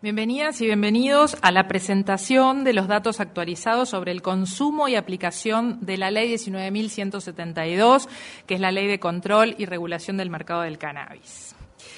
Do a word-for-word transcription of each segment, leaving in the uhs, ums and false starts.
Bienvenidas y bienvenidos a la presentación de los datos actualizados sobre el consumo y aplicación de la Ley diecinueve mil ciento setenta y dos, que es la Ley de Control y Regulación del Mercado del Cannabis.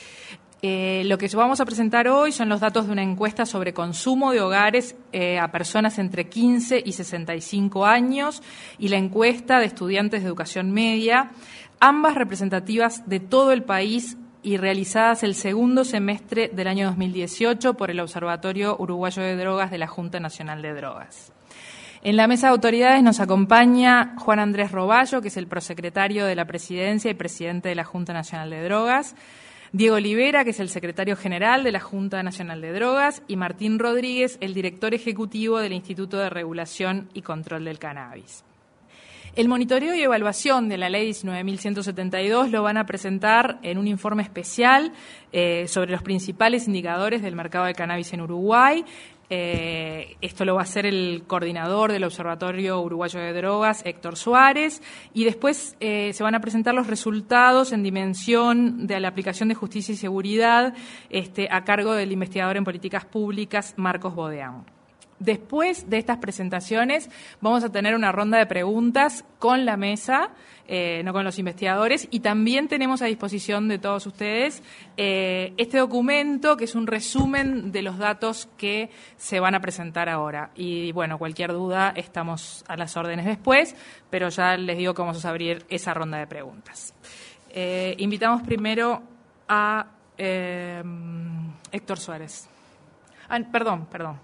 Eh, lo que vamos a presentar hoy son los datos de una encuesta sobre consumo de hogares eh, a personas entre quince y sesenta y cinco años y la encuesta de estudiantes de educación media, ambas representativas de todo el país y realizadas el segundo semestre del año dos mil dieciocho por el Observatorio Uruguayo de Drogas de la Junta Nacional de Drogas. En la mesa de autoridades nos acompaña Juan Andrés Roballo, que es el prosecretario de la Presidencia y presidente de la Junta Nacional de Drogas, Diego Olivera, que es el secretario general de la Junta Nacional de Drogas, y Martín Rodríguez, el director ejecutivo del Instituto de Regulación y Control del Cannabis. El monitoreo y evaluación de la Ley diecinueve mil ciento setenta y dos lo van a presentar en un informe especial eh, sobre los principales indicadores del mercado de cannabis en Uruguay. Eh, esto lo va a hacer el coordinador del Observatorio Uruguayo de Drogas, Héctor Suárez, y después eh, se van a presentar los resultados en dimensión de la aplicación de justicia y seguridad este, a cargo del investigador en políticas públicas, Marcos Bodeán. Después de estas presentaciones vamos a tener una ronda de preguntas con la mesa, eh, no con los investigadores, y también tenemos a disposición de todos ustedes eh, este documento que es un resumen de los datos que se van a presentar ahora. Y bueno, cualquier duda estamos a las órdenes después, pero ya les digo que vamos a abrir esa ronda de preguntas. Eh, invitamos primero a eh, Héctor Suárez. Ah, perdón, perdón.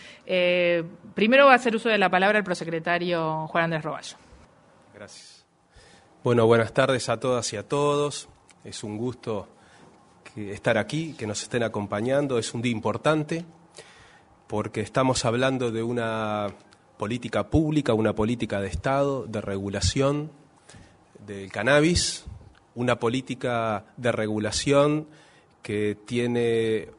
Eh, primero va a hacer uso de la palabra el prosecretario Juan Andrés Roballo. Gracias. Bueno, buenas tardes a todas y a todos. Es un gusto que estar aquí, que nos estén acompañando. Es un día importante porque estamos hablando de una política pública, una política de Estado, de regulación del cannabis, una política de regulación que tiene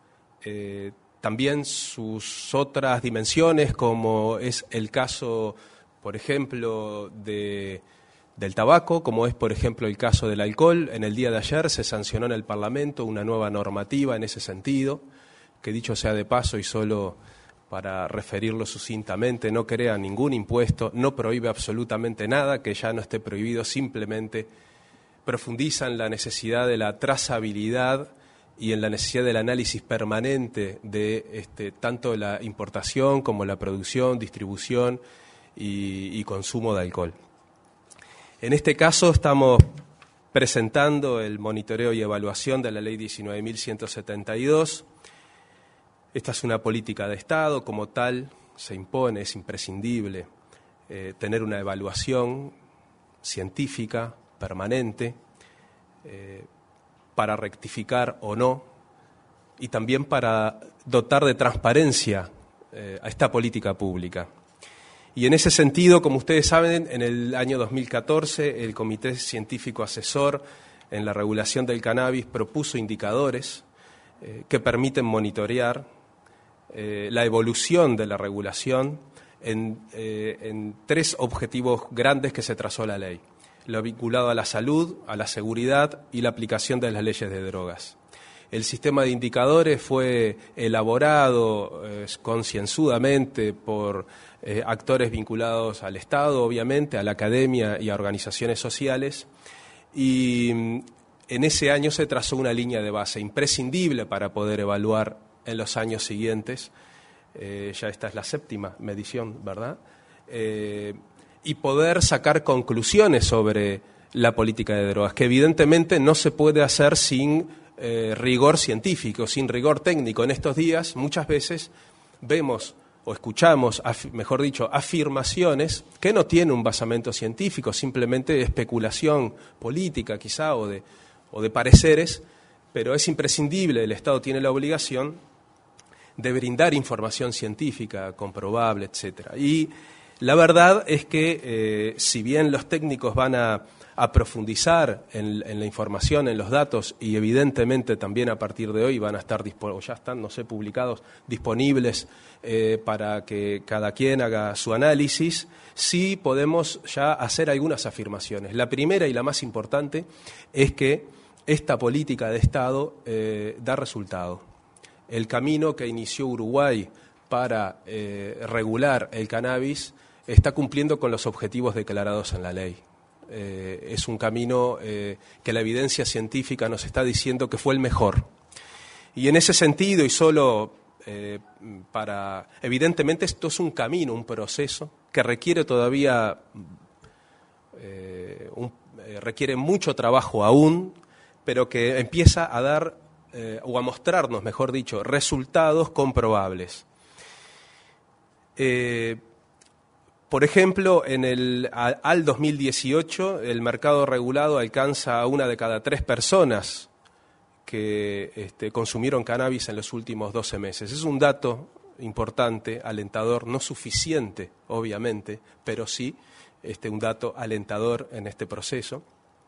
Eh, también sus otras dimensiones, como es el caso, por ejemplo, de, del tabaco, como es, por ejemplo, el caso del alcohol. En el día de ayer se sancionó en el Parlamento una nueva normativa en ese sentido, que dicho sea de paso y solo para referirlo sucintamente, no crea ningún impuesto, no prohíbe absolutamente nada que ya no esté prohibido, simplemente profundiza en la necesidad de la trazabilidad y en la necesidad del análisis permanente de este, tanto la importación como la producción, distribución y, y consumo de alcohol. En este caso estamos presentando el monitoreo y evaluación de la Ley diecinueve mil ciento setenta y dos. Esta es una política de Estado, como tal se impone, es imprescindible eh, tener una evaluación científica permanente, eh, para rectificar o no, y también para dotar de transparencia eh, a esta política pública. Y en ese sentido, como ustedes saben, en el año dos mil catorce el Comité Científico Asesor en la Regulación del Cannabis propuso indicadores eh, que permiten monitorear eh, la evolución de la regulación en, eh, en tres objetivos grandes que se trazó la ley: lo vinculado a la salud, a la seguridad y la aplicación de las leyes de drogas. El sistema de indicadores fue elaborado eh, concienzudamente por eh, actores vinculados al Estado, obviamente, a la academia y a organizaciones sociales, y en ese año se trazó una línea de base imprescindible para poder evaluar en los años siguientes. Eh, ya esta es la séptima medición, ¿verdad? Eh, y poder sacar conclusiones sobre la política de drogas, que evidentemente no se puede hacer sin eh, rigor científico, sin rigor técnico. En estos días muchas veces vemos o escuchamos, af- mejor dicho, afirmaciones que no tienen un basamento científico, simplemente especulación política quizá o de, o de pareceres, pero es imprescindible, el Estado tiene la obligación de brindar información científica, comprobable, etcétera. Y la verdad es que, eh, si bien los técnicos van a, a profundizar en, en la información, en los datos, y evidentemente también a partir de hoy van a estar, o ya están, no sé, publicados, disponibles eh, para que cada quien haga su análisis, sí podemos ya hacer algunas afirmaciones. La primera y la más importante es que esta política de Estado eh, da resultado. el camino que inició Uruguay para eh, regular el cannabis está cumpliendo con los objetivos declarados en la ley. Eh, es un camino eh, que la evidencia científica nos está diciendo que fue el mejor. Y en ese sentido, y solo eh, para... Evidentemente esto es un camino, un proceso que requiere todavía... Eh, un, eh, requiere mucho trabajo aún, pero que empieza a dar, eh, o a mostrarnos, mejor dicho, resultados comprobables. Eh, Por ejemplo, en el, al dos mil dieciocho el mercado regulado alcanza a una de cada tres personas que este, consumieron cannabis en los últimos doce meses. Es un dato importante, alentador, no suficiente, obviamente, pero sí este, un dato alentador en este proceso.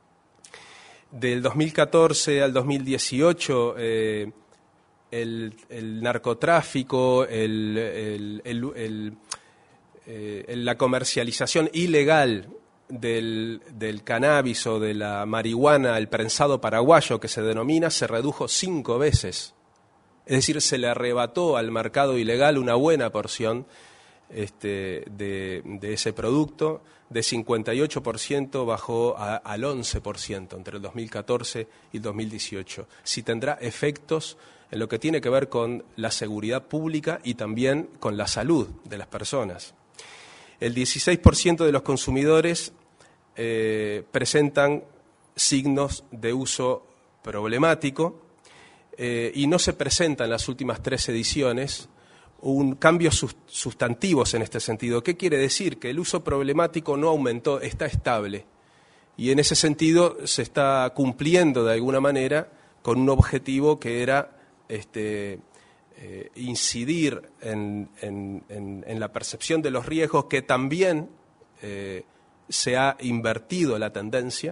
Del dos mil catorce al dos mil dieciocho, eh, el, el narcotráfico, el... el, el, el Eh, la comercialización ilegal del, del cannabis o de la marihuana, el prensado paraguayo que se denomina, se redujo cinco veces. Es decir, se le arrebató al mercado ilegal una buena porción este, de, de ese producto. De cincuenta y ocho por ciento bajó a, al once por ciento entre el dos mil catorce y el dos mil dieciocho. Sí tendrá efectos en lo que tiene que ver con la seguridad pública y también con la salud de las personas. El dieciséis por ciento de los consumidores eh, presentan signos de uso problemático eh, y no se presenta en las últimas tres ediciones un cambio sustantivos en este sentido. ¿Qué quiere decir? Que el uso problemático no aumentó, está estable. Y en ese sentido se está cumpliendo de alguna manera con un objetivo que era... este Eh, incidir en, en, en, en la percepción de los riesgos, que también eh, se ha invertido la tendencia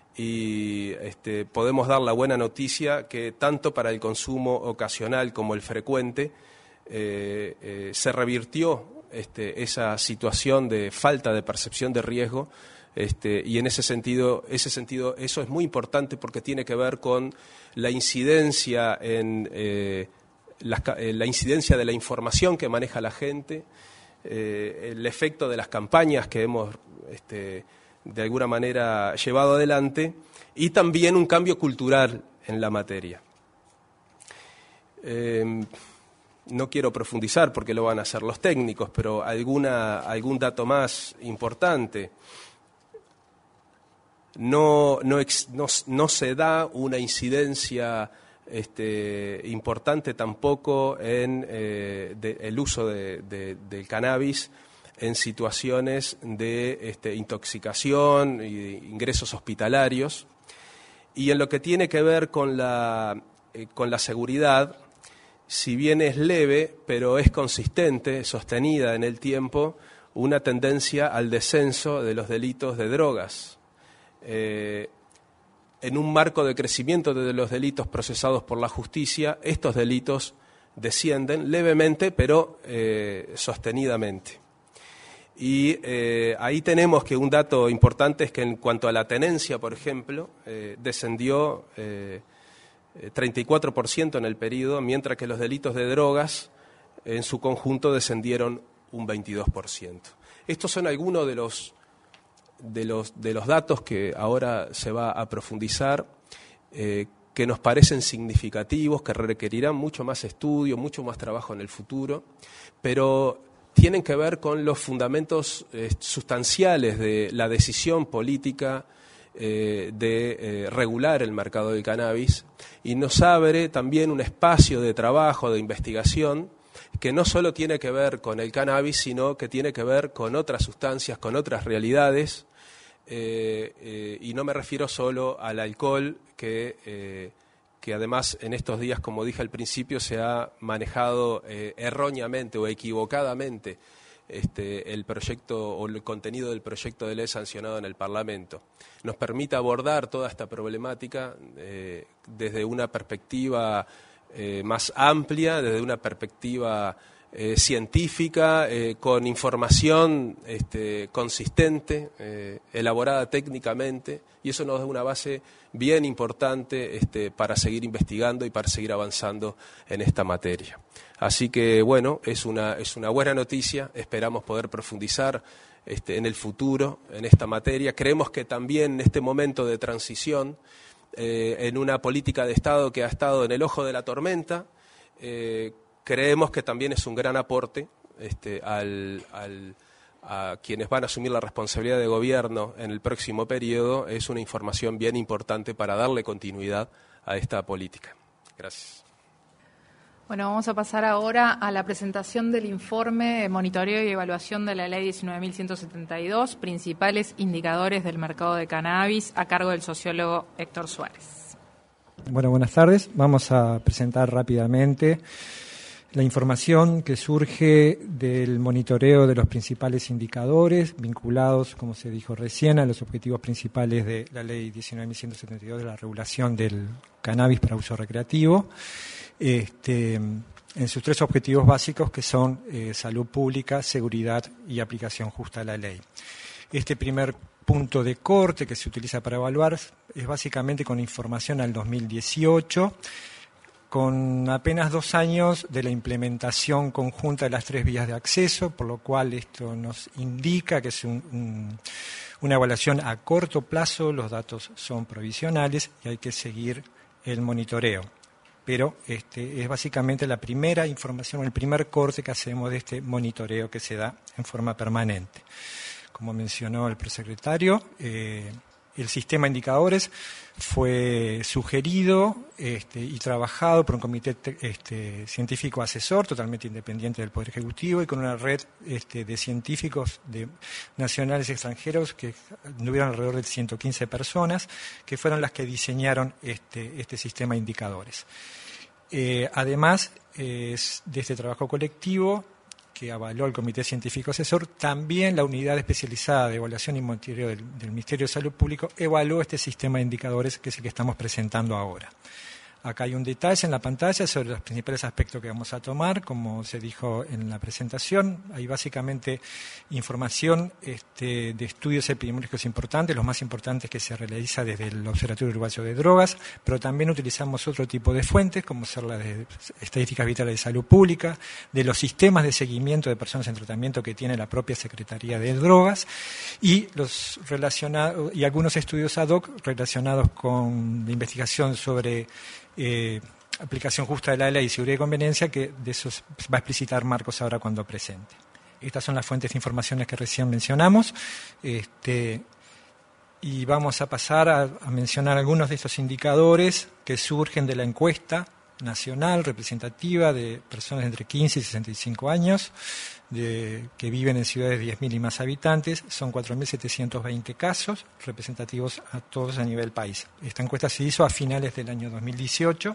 y este, podemos dar la buena noticia que tanto para el consumo ocasional como el frecuente eh, eh, se revirtió este, esa situación de falta de percepción de riesgo. Este, y en ese sentido, ese sentido, eso es muy importante porque tiene que ver con la incidencia en... Eh, La, la incidencia de la información que maneja la gente, eh, el efecto de las campañas que hemos este, de alguna manera llevado adelante y también un cambio cultural en la materia. Eh, no quiero profundizar porque lo van a hacer los técnicos, pero alguna, algún dato más importante. No, no, ex, no, no se da una incidencia Este, importante tampoco en eh, de, el uso de, de, del cannabis en situaciones de este, intoxicación y ingresos hospitalarios. Y en lo que tiene que ver con la, eh, con la seguridad, si bien es leve, pero es consistente, sostenida en el tiempo, una tendencia al descenso de los delitos de drogas. Eh, En un marco de crecimiento de los delitos procesados por la justicia, estos delitos descienden levemente, pero eh, sostenidamente. Y eh, ahí tenemos que un dato importante es que en cuanto a la tenencia, por ejemplo, eh, descendió eh, treinta y cuatro por ciento en el periodo, mientras que los delitos de drogas en su conjunto descendieron un veintidós por ciento. Estos son algunos de los... De los, de los datos que ahora se va a profundizar, eh, que nos parecen significativos, que requerirán mucho más estudio, mucho más trabajo en el futuro, pero tienen que ver con los fundamentos eh, sustanciales de la decisión política eh, de eh, regular el mercado del cannabis, y nos abre también un espacio de trabajo, de investigación, que no solo tiene que ver con el cannabis, sino que tiene que ver con otras sustancias, con otras realidades. Eh, eh, y no me refiero solo al alcohol, que, eh, que además en estos días, como dije al principio, se ha manejado eh, erróneamente o equivocadamente este, el proyecto o el contenido del proyecto de ley sancionado en el Parlamento. Nos permite abordar toda esta problemática eh, desde una perspectiva eh, más amplia, desde una perspectiva eh, científica, eh, con información este, consistente, eh, elaborada técnicamente, y eso nos da una base bien importante este, para seguir investigando y para seguir avanzando en esta materia. Así que, bueno, es una, es una buena noticia, esperamos poder profundizar este, en el futuro en esta materia. Creemos que también en este momento de transición, eh, en una política de Estado que ha estado en el ojo de la tormenta, eh, creemos que también es un gran aporte este, al, al, a quienes van a asumir la responsabilidad de gobierno en el próximo periodo. Es una información bien importante para darle continuidad a esta política. Gracias. Bueno, vamos a pasar ahora a la presentación del informe de monitoreo y evaluación de la Ley diecinueve mil ciento setenta y dos, principales indicadores del mercado de cannabis, a cargo del sociólogo Héctor Suárez. Bueno, buenas tardes. Vamos a presentar rápidamente la información que surge del monitoreo de los principales indicadores vinculados, como se dijo recién, a los objetivos principales de la Ley diecinueve mil ciento setenta y dos de la regulación del cannabis para uso recreativo, este, en sus tres objetivos básicos, que son eh, salud pública, seguridad y aplicación justa de la ley. Este primer punto de corte que se utiliza para evaluar es básicamente con información al dos mil dieciocho, con apenas dos años de la implementación conjunta de las tres vías de acceso, por lo cual esto nos indica que es un, un, una evaluación a corto plazo, los datos son provisionales y hay que seguir el monitoreo. Pero este es básicamente la primera información, el primer corte que hacemos de este monitoreo que se da en forma permanente. Como mencionó el prosecretario, eh, el sistema de indicadores fue sugerido este, y trabajado por un comité te, este, científico asesor totalmente independiente del Poder Ejecutivo y con una red este, de científicos de, nacionales y extranjeros que tuvieron alrededor de ciento quince personas, que fueron las que diseñaron este, este sistema de indicadores. Eh, además eh, de este trabajo colectivo que avaló el Comité Científico Asesor, también la Unidad Especializada de Evaluación y Monitoreo del, del Ministerio de Salud Pública evaluó este sistema de indicadores que es el que estamos presentando ahora. Acá hay un detalle en la pantalla sobre los principales aspectos que vamos a tomar, como se dijo en la presentación. Hay básicamente información este, de estudios epidemiológicos importantes, los más importantes que se realiza desde el Observatorio Uruguayo de Drogas, pero también utilizamos otro tipo de fuentes, como ser las de estadísticas vitales de salud pública, de los sistemas de seguimiento de personas en tratamiento que tiene la propia Secretaría de Drogas, y los relacionados y algunos estudios ad hoc relacionados con la investigación sobre Eh, aplicación justa de la ley, seguridad y conveniencia, que de eso va a explicitar Marcos ahora cuando presente. Estas son las fuentes de informaciones que recién mencionamos, este, y vamos a pasar a, a mencionar algunos de estos indicadores que surgen de la encuesta nacional representativa de personas entre quince y sesenta y cinco años de, que viven en ciudades de diez mil y más habitantes. Son cuatro mil setecientos veinte casos representativos a todos a nivel país. Esta encuesta se hizo a finales del año dos mil dieciocho.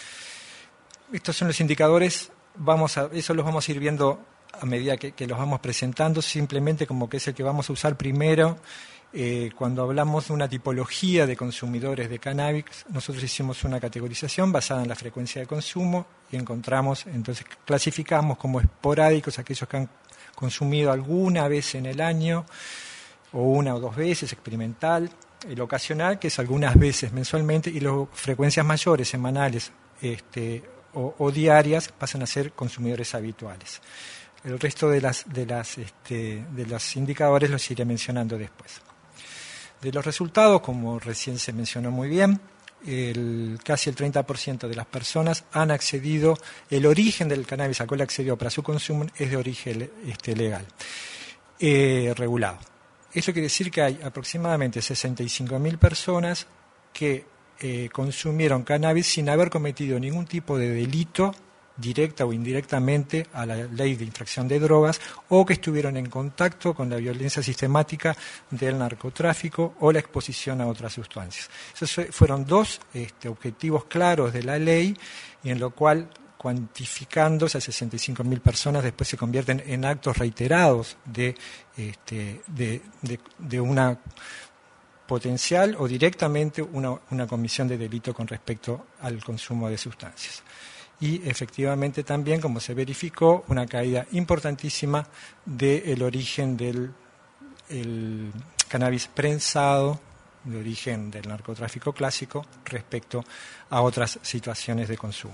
Estos son los indicadores, vamos a, eso los vamos a ir viendo a medida que, que los vamos presentando, simplemente como que es el que vamos a usar primero. Eh, cuando hablamos de una tipología de consumidores de cannabis, nosotros hicimos una categorización basada en la frecuencia de consumo y encontramos, entonces clasificamos como esporádicos aquellos que han consumido alguna vez en el año o una o dos veces, experimental, el ocasional, que es algunas veces mensualmente, y las frecuencias mayores, semanales este, o, o diarias, pasan a ser consumidores habituales. El resto de las de las este, de los indicadores los iré mencionando después. De los resultados, como recién se mencionó muy bien, el, casi el treinta por ciento de las personas han accedido, el origen del cannabis al cual accedió para su consumo es de origen este, legal, eh, regulado. Eso quiere decir que hay aproximadamente sesenta y cinco mil personas que eh, consumieron cannabis sin haber cometido ningún tipo de delito directa o indirectamente a la ley de infracción de drogas, o que estuvieron en contacto con la violencia sistemática del narcotráfico o la exposición a otras sustancias. Esos fueron dos este, objetivos claros de la ley, y en lo cual, cuantificando esas sesenta y cinco mil personas, después se convierten en actos reiterados de, este, de, de, de una potencial o directamente una, una comisión de delito con respecto al consumo de sustancias. y efectivamente también, como se verificó, una caída importantísima del origen del el cannabis prensado, de origen del narcotráfico clásico, respecto a otras situaciones de consumo.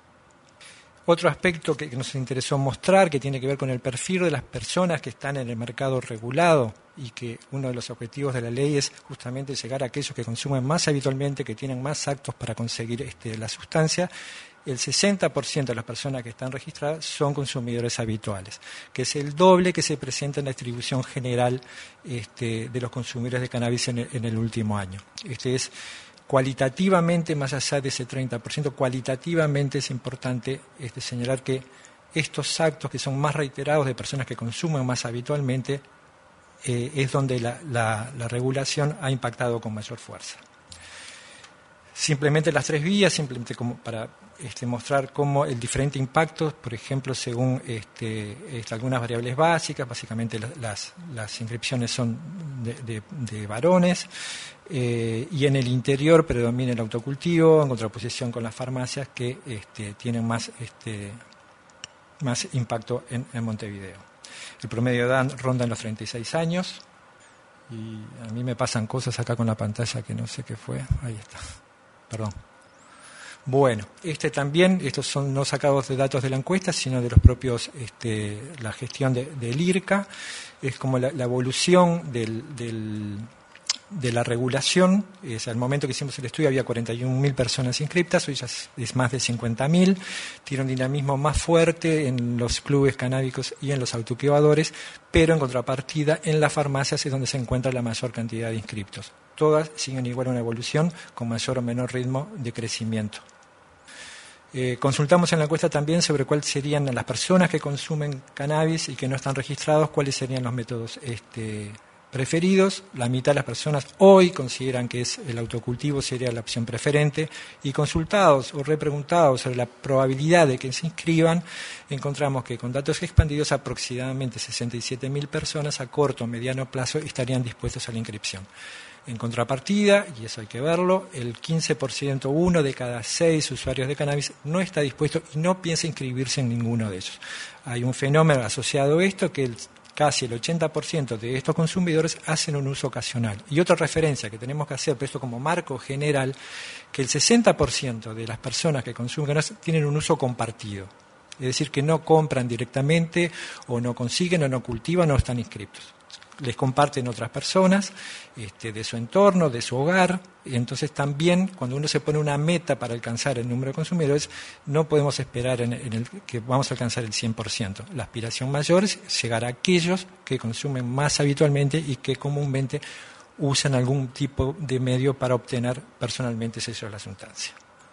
Otro aspecto que nos interesó mostrar, que tiene que ver con el perfil de las personas que están en el mercado regulado, y que uno de los objetivos de la ley es justamente llegar a aquellos que consumen más habitualmente, que tienen más actos para conseguir este, la sustancia. El sesenta por ciento de las personas que están registradas son consumidores habituales, que es el doble que se presenta en la distribución general este, de los consumidores de cannabis en el, en el último año. Este es cualitativamente, más allá de ese treinta por ciento, cualitativamente es importante este, señalar que estos actos que son más reiterados de personas que consumen más habitualmente eh, es donde la, la, la regulación ha impactado con mayor fuerza. Simplemente las tres vías, simplemente como para este, mostrar cómo el diferente impacto, por ejemplo, según este, este, algunas variables básicas, básicamente las, las inscripciones son de, de, de varones, eh, y en el interior predomina el autocultivo, en contraposición con las farmacias que este, tienen más, este, más impacto en, en Montevideo. El promedio de edad ronda en los treinta y seis años, y a mí me pasan cosas acá con la pantalla que no sé qué fue, ahí está. Perdón. Bueno, este también, estos son no sacados de datos de la encuesta, sino de los propios, este, la gestión de, del I R C A, es como la, la evolución del, del, de la regulación. Es, al momento que hicimos el estudio había cuarenta y un mil personas inscriptas, hoy ya es, es más de cincuenta mil, tiene un dinamismo más fuerte en los clubes canábicos y en los autocultivadores, pero en contrapartida en las farmacias es donde se encuentra la mayor cantidad de inscriptos. Todas siguen igual una evolución con mayor o menor ritmo de crecimiento. Eh, consultamos en la encuesta también sobre cuáles serían las personas que consumen cannabis y que no están registrados, cuáles serían los métodos este, preferidos. La mitad de las personas hoy consideran que es el autocultivo sería la opción preferente, y consultados o repreguntados sobre la probabilidad de que se inscriban, encontramos que con datos expandidos aproximadamente sesenta y siete mil personas a corto o mediano plazo estarían dispuestos a la inscripción. En contrapartida, y eso hay que verlo, el quince por ciento, uno de cada seis usuarios de cannabis, no está dispuesto y no piensa inscribirse en ninguno de ellos. Hay un fenómeno asociado a esto, que el, casi el ochenta por ciento de estos consumidores hacen un uso ocasional. Y otra referencia que tenemos que hacer, pero esto como marco general, que el sesenta por ciento de las personas que consumen cannabis tienen un uso compartido. Es decir, que no compran directamente, o no consiguen, o no cultivan, o no están inscriptos. Les comparten otras personas este, de su entorno, de su hogar, y entonces también cuando uno se pone una meta para alcanzar el número de consumidores, no podemos esperar en, en el, que vamos a alcanzar el cien por ciento. La aspiración mayor es llegar a aquellos que consumen más habitualmente y que comúnmente usan algún tipo de medio para obtener personalmente ellos la sustancia.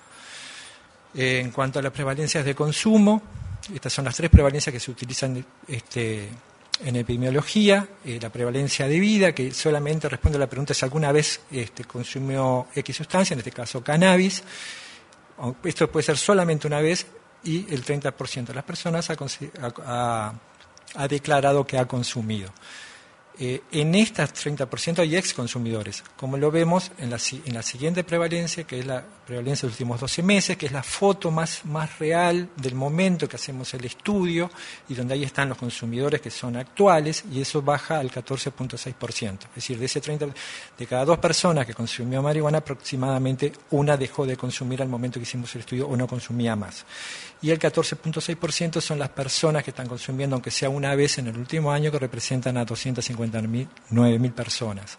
Eh, en cuanto a las prevalencias de consumo, estas son las tres prevalencias que se utilizan este, en epidemiología. Eh, la prevalencia de vida, que solamente responde a la pregunta si alguna vez este, consumió X sustancia, en este caso cannabis. Esto puede ser solamente una vez, y el treinta por ciento de las personas ha, ha, ha declarado que ha consumido. Eh, en estas treinta por ciento hay ex consumidores, como lo vemos en la, en la siguiente prevalencia, que es la prevalencia de los últimos doce meses, que es la foto más, más real del momento que hacemos el estudio, y donde ahí están los consumidores que son actuales, y eso baja al catorce punto seis por ciento. Es decir, de ese treinta por ciento, de cada dos personas que consumió marihuana, aproximadamente una dejó de consumir al momento que hicimos el estudio o no consumía más. Y el catorce punto seis por ciento son las personas que están consumiendo, aunque sea una vez en el último año, que representan a doscientas cincuenta nueve mil personas.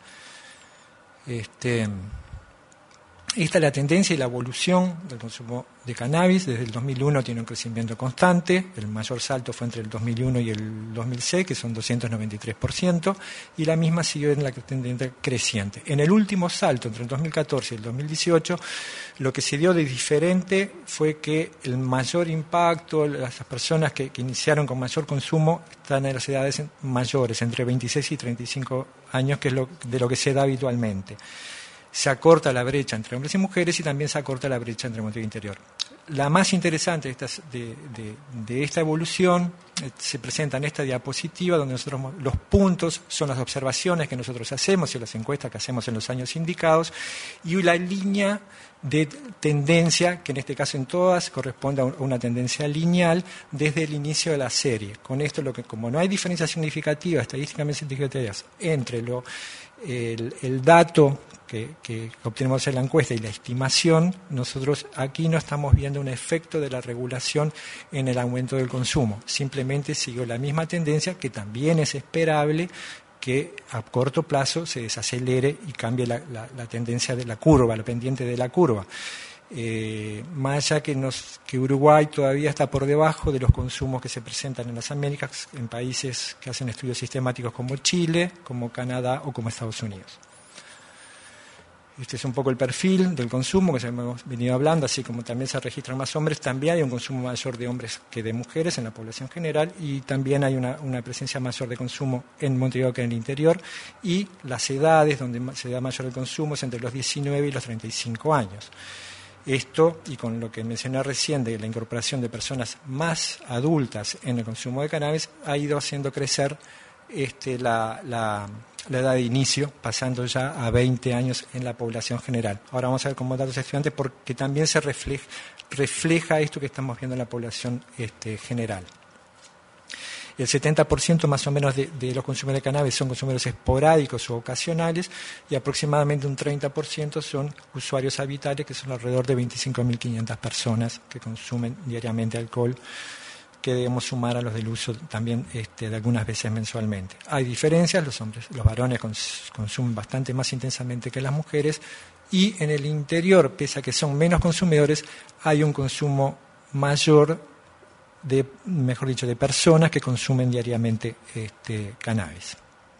Este, esta es la tendencia y la evolución del consumo de cannabis. Desde el dos mil uno tiene un crecimiento constante. El mayor salto fue entre el dos mil uno y el dos mil seis, que son doscientos noventa y tres por ciento, y la misma siguió en la tendencia creciente. En el último salto, entre el dos mil catorce y el dos mil dieciocho, lo que se dio de diferente fue que el mayor impacto, las personas que, que iniciaron con mayor consumo, están en las edades mayores, entre veintiséis y treinta y cinco años, que es lo, de lo que se da habitualmente. Se acorta la brecha entre hombres y mujeres, y también se acorta la brecha entre Montevideo Interior. La más interesante de, estas, de, de, de esta evolución se presenta en esta diapositiva, donde nosotros los puntos son las observaciones que nosotros hacemos y las encuestas que hacemos en los años indicados, y la línea de tendencia, que en este caso en todas corresponde a una tendencia lineal desde el inicio de la serie. Con esto, lo que como no hay diferencia significativa, estadísticamente significativa, entre lo, el, el dato que, que obtenemos en la encuesta y la estimación, nosotros aquí no estamos viendo un efecto de la regulación en el aumento del consumo. Simplemente siguió la misma tendencia, que también es esperable que a corto plazo se desacelere y cambie la, la, la tendencia de la curva, la pendiente de la curva. Eh, más allá que, nos, que Uruguay todavía está por debajo de los consumos que se presentan en las Américas, en países que hacen estudios sistemáticos como Chile, como Canadá o como Estados Unidos. Este es un poco el perfil del consumo que ya hemos venido hablando, así como también se registran más hombres, también hay un consumo mayor de hombres que de mujeres en la población general, y también hay una, una presencia mayor de consumo en Montevideo que en el interior, y las edades donde se da mayor el consumo es entre los diecinueve y los treinta y cinco años. Esto, y con lo que mencioné recién de la incorporación de personas más adultas en el consumo de cannabis, ha ido haciendo crecer este, la... la la edad de inicio, pasando ya a veinte años en la población general. Ahora vamos a ver como datos estudiantes, porque también se refleja, refleja esto que estamos viendo en la población este, general. El setenta por ciento más o menos de, de los consumidores de cannabis son consumidores esporádicos o ocasionales, y aproximadamente un treinta por ciento son usuarios habituales, que son alrededor de veinticinco mil quinientas personas que consumen diariamente alcohol, que debemos sumar a los del uso también este, de algunas veces mensualmente. Hay diferencias, los hombres, los varones cons, consumen bastante más intensamente que las mujeres, y en el interior, pese a que son menos consumidores, hay un consumo mayor de, mejor dicho, de personas que consumen diariamente este, cannabis.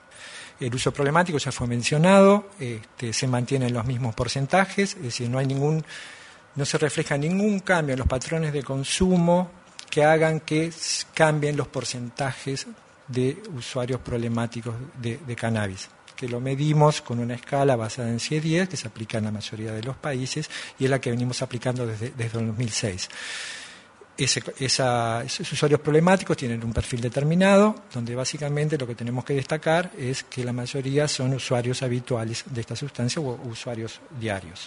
El uso problemático ya fue mencionado, este, se mantienen los mismos porcentajes, es decir, no hay ningún, no se refleja ningún cambio en los patrones de consumo que hagan que cambien los porcentajes de usuarios problemáticos de, de cannabis, que lo medimos con una escala basada en C I E diez, que se aplica en la mayoría de los países, y es la que venimos aplicando desde, desde el dos mil seis. Ese, esa, esos usuarios problemáticos tienen un perfil determinado, donde básicamente lo que tenemos que destacar es que la mayoría son usuarios habituales de esta sustancia o usuarios diarios.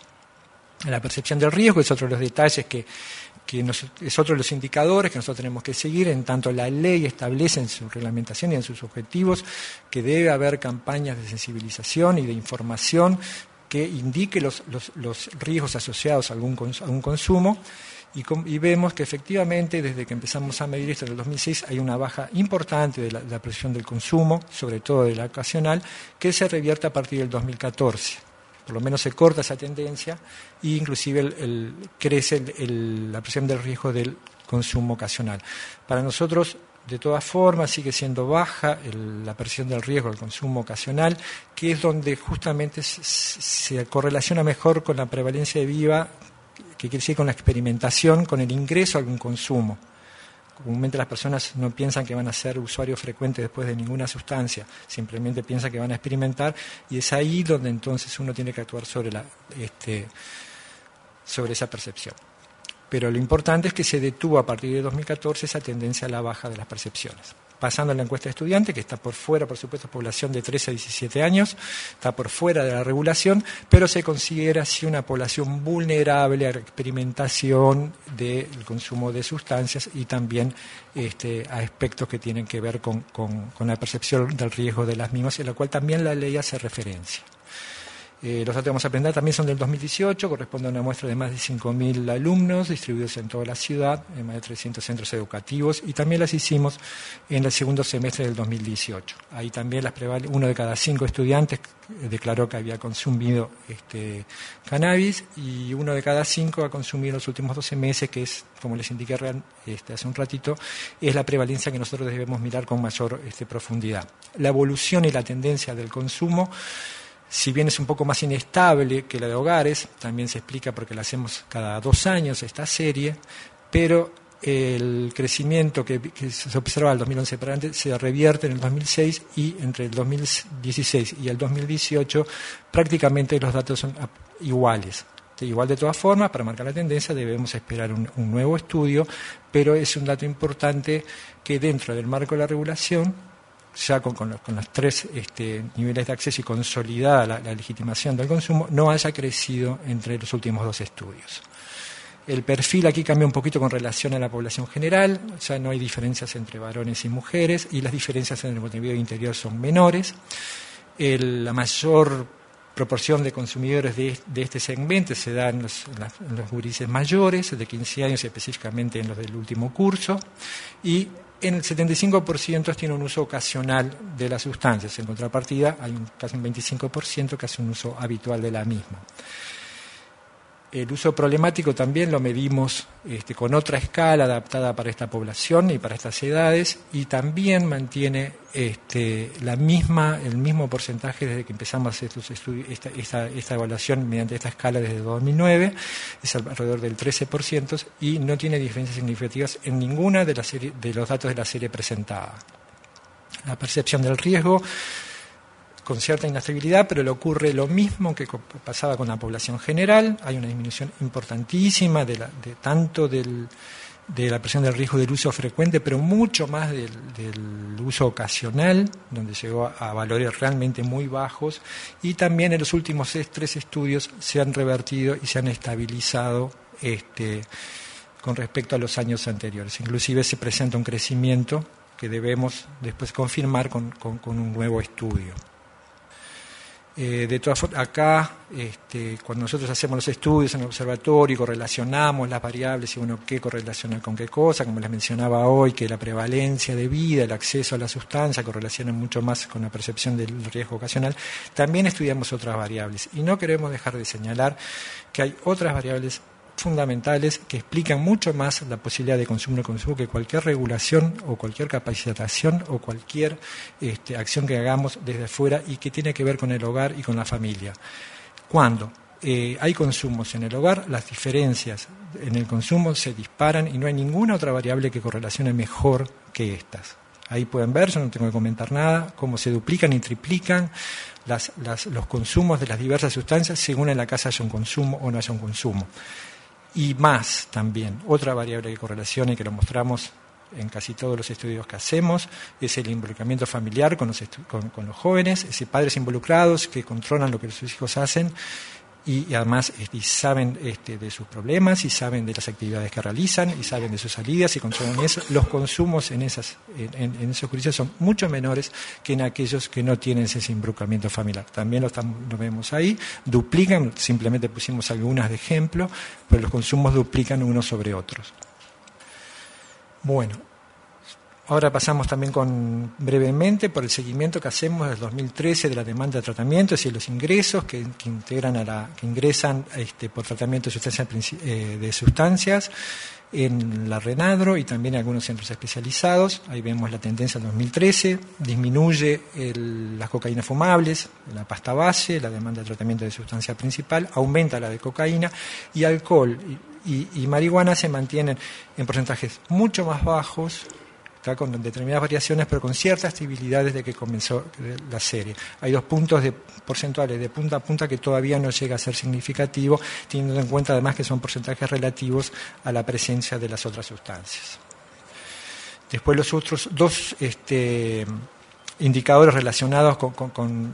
La percepción del riesgo es otro de los detalles que, que nos, es otro de los indicadores que nosotros tenemos que seguir. En tanto la ley establece en su reglamentación y en sus objetivos que debe haber campañas de sensibilización y de información que indique los, los, los riesgos asociados a algún, a algún consumo, y, com, y vemos que efectivamente desde que empezamos a medir esto en el dos mil seis hay una baja importante de la, de la percepción del consumo, sobre todo de la ocasional, que se revierte a partir del dos mil catorce. Por lo menos se corta esa tendencia, e inclusive el, el, crece el, el, la percepción del riesgo del consumo ocasional. Para nosotros, de todas formas, sigue siendo baja el, la percepción del riesgo del consumo ocasional, que es donde justamente se, se correlaciona mejor con la prevalencia de V I V A, que quiere decir con la experimentación, con el ingreso a algún consumo. Comúnmente las personas no piensan que van a ser usuarios frecuentes después de ninguna sustancia, simplemente piensan que van a experimentar, y es ahí donde entonces uno tiene que actuar sobre, la, este, sobre esa percepción. Pero lo importante es que se detuvo a partir de dos mil catorce esa tendencia a la baja de las percepciones. Pasando a la encuesta de estudiantes, que está por fuera, por supuesto, población de trece a diecisiete años, está por fuera de la regulación, pero se considera así una población vulnerable a la experimentación del consumo de sustancias y también este, a aspectos que tienen que ver con, con, con la percepción del riesgo de las mismas, en la cual también la ley hace referencia. Eh, los datos que vamos a aprender también son del dos mil dieciocho, corresponde a una muestra de más de cinco mil alumnos distribuidos en toda la ciudad, en más de trescientos centros educativos, y también las hicimos en el segundo semestre del dos mil dieciocho. Ahí también las prevale, uno de cada cinco estudiantes declaró que había consumido este, cannabis, y uno de cada cinco ha consumido en los últimos doce meses, que es, como les indiqué este, hace un ratito, es la prevalencia que nosotros debemos mirar con mayor este, profundidad. La evolución y la tendencia del consumo, si bien es un poco más inestable que la de hogares, también se explica porque la hacemos cada dos años esta serie, pero el crecimiento que, que se observa el dos mil once para adelante se revierte en el dos mil seis, y entre el dos mil dieciséis y el dos mil dieciocho prácticamente los datos son iguales. Igual, de todas formas, para marcar la tendencia debemos esperar un, un nuevo estudio, pero es un dato importante que dentro del marco de la regulación, ya con, con, los, con los tres este, niveles de acceso y consolidada la, la legitimación del consumo, no haya crecido entre los últimos dos estudios. El perfil aquí cambia un poquito con relación a la población general, ya no hay diferencias entre varones y mujeres, y las diferencias en el Montevideo interior son menores. El, la mayor proporción de consumidores de, de este segmento se da en los, en, la, en los gurises mayores, de quince años, específicamente en los del último curso, y en el setenta y cinco por ciento tiene un uso ocasional de las sustancias. En contrapartida, hay un, casi un veinticinco por ciento que hace un uso habitual de la misma. El uso problemático también lo medimos este, con otra escala adaptada para esta población y para estas edades, y también mantiene este, la misma, el mismo porcentaje desde que empezamos estos estudios, esta, esta, esta evaluación mediante esta escala desde dos mil nueve, es alrededor del trece por ciento, y no tiene diferencias significativas en ninguna de, la serie, de los datos de la serie presentada. La percepción del riesgo con cierta inestabilidad, pero le ocurre lo mismo que pasaba con la población general. Hay una disminución importantísima de, la, de tanto del, de la percepción del riesgo del uso frecuente, pero mucho más del, del uso ocasional, donde llegó a, a valores realmente muy bajos, y también en los últimos tres, tres estudios se han revertido y se han estabilizado este, con respecto a los años anteriores. Inclusive se presenta un crecimiento que debemos después confirmar con, con, con un nuevo estudio. Eh, de todas formas, acá, este, cuando nosotros hacemos los estudios en el observatorio y correlacionamos las variables y bueno, qué correlaciona con qué cosa, como les mencionaba hoy, que la prevalencia de vida, el acceso a la sustancia correlaciona mucho más con la percepción del riesgo ocasional, también estudiamos otras variables. Y no queremos dejar de señalar que hay otras variables fundamentales que explican mucho más la posibilidad de consumo y consumo que cualquier regulación o cualquier capacitación o cualquier este, acción que hagamos desde afuera y que tiene que ver con el hogar y con la familia. Cuando eh, hay consumos en el hogar, las diferencias en el consumo se disparan y no hay ninguna otra variable que correlacione mejor que estas. Ahí pueden ver, yo no tengo que comentar nada, cómo se duplican y triplican las, las, los consumos de las diversas sustancias según en la casa haya un consumo o no haya un consumo. Y más también, otra variable que correlaciona y que lo mostramos en casi todos los estudios que hacemos, es el involucramiento familiar con los, con, con los jóvenes, es decir, padres involucrados que controlan lo que sus hijos hacen y, y además y saben este, de sus problemas y saben de las actividades que realizan y saben de sus salidas y controlan eso. Los consumos en, esas, en, en esos juicios son mucho menores que en aquellos que no tienen ese involucramiento familiar. También lo, estamos, lo vemos ahí, duplican, simplemente pusimos algunas de ejemplo, pero los consumos duplican unos sobre otros. Bueno, ahora pasamos también con brevemente por el seguimiento que hacemos desde dos mil trece de la demanda de tratamiento, es decir, los ingresos que, que integran a la, que ingresan este, por tratamiento de sustancias, eh, de sustancias en la RENADRO y también en algunos centros especializados. Ahí vemos la tendencia en dos mil trece, disminuye el, las cocaínas fumables, la pasta base, la demanda de tratamiento de sustancia principal, aumenta la de cocaína y alcohol y, y, y marihuana se mantienen en porcentajes mucho más bajos, con determinadas variaciones, pero con ciertas estabilidad desde que comenzó la serie. Hay dos puntos de porcentuales de punta a punta que todavía no llega a ser significativo, teniendo en cuenta además que son porcentajes relativos a la presencia de las otras sustancias. Después los otros dos este, indicadores relacionados con, con, con,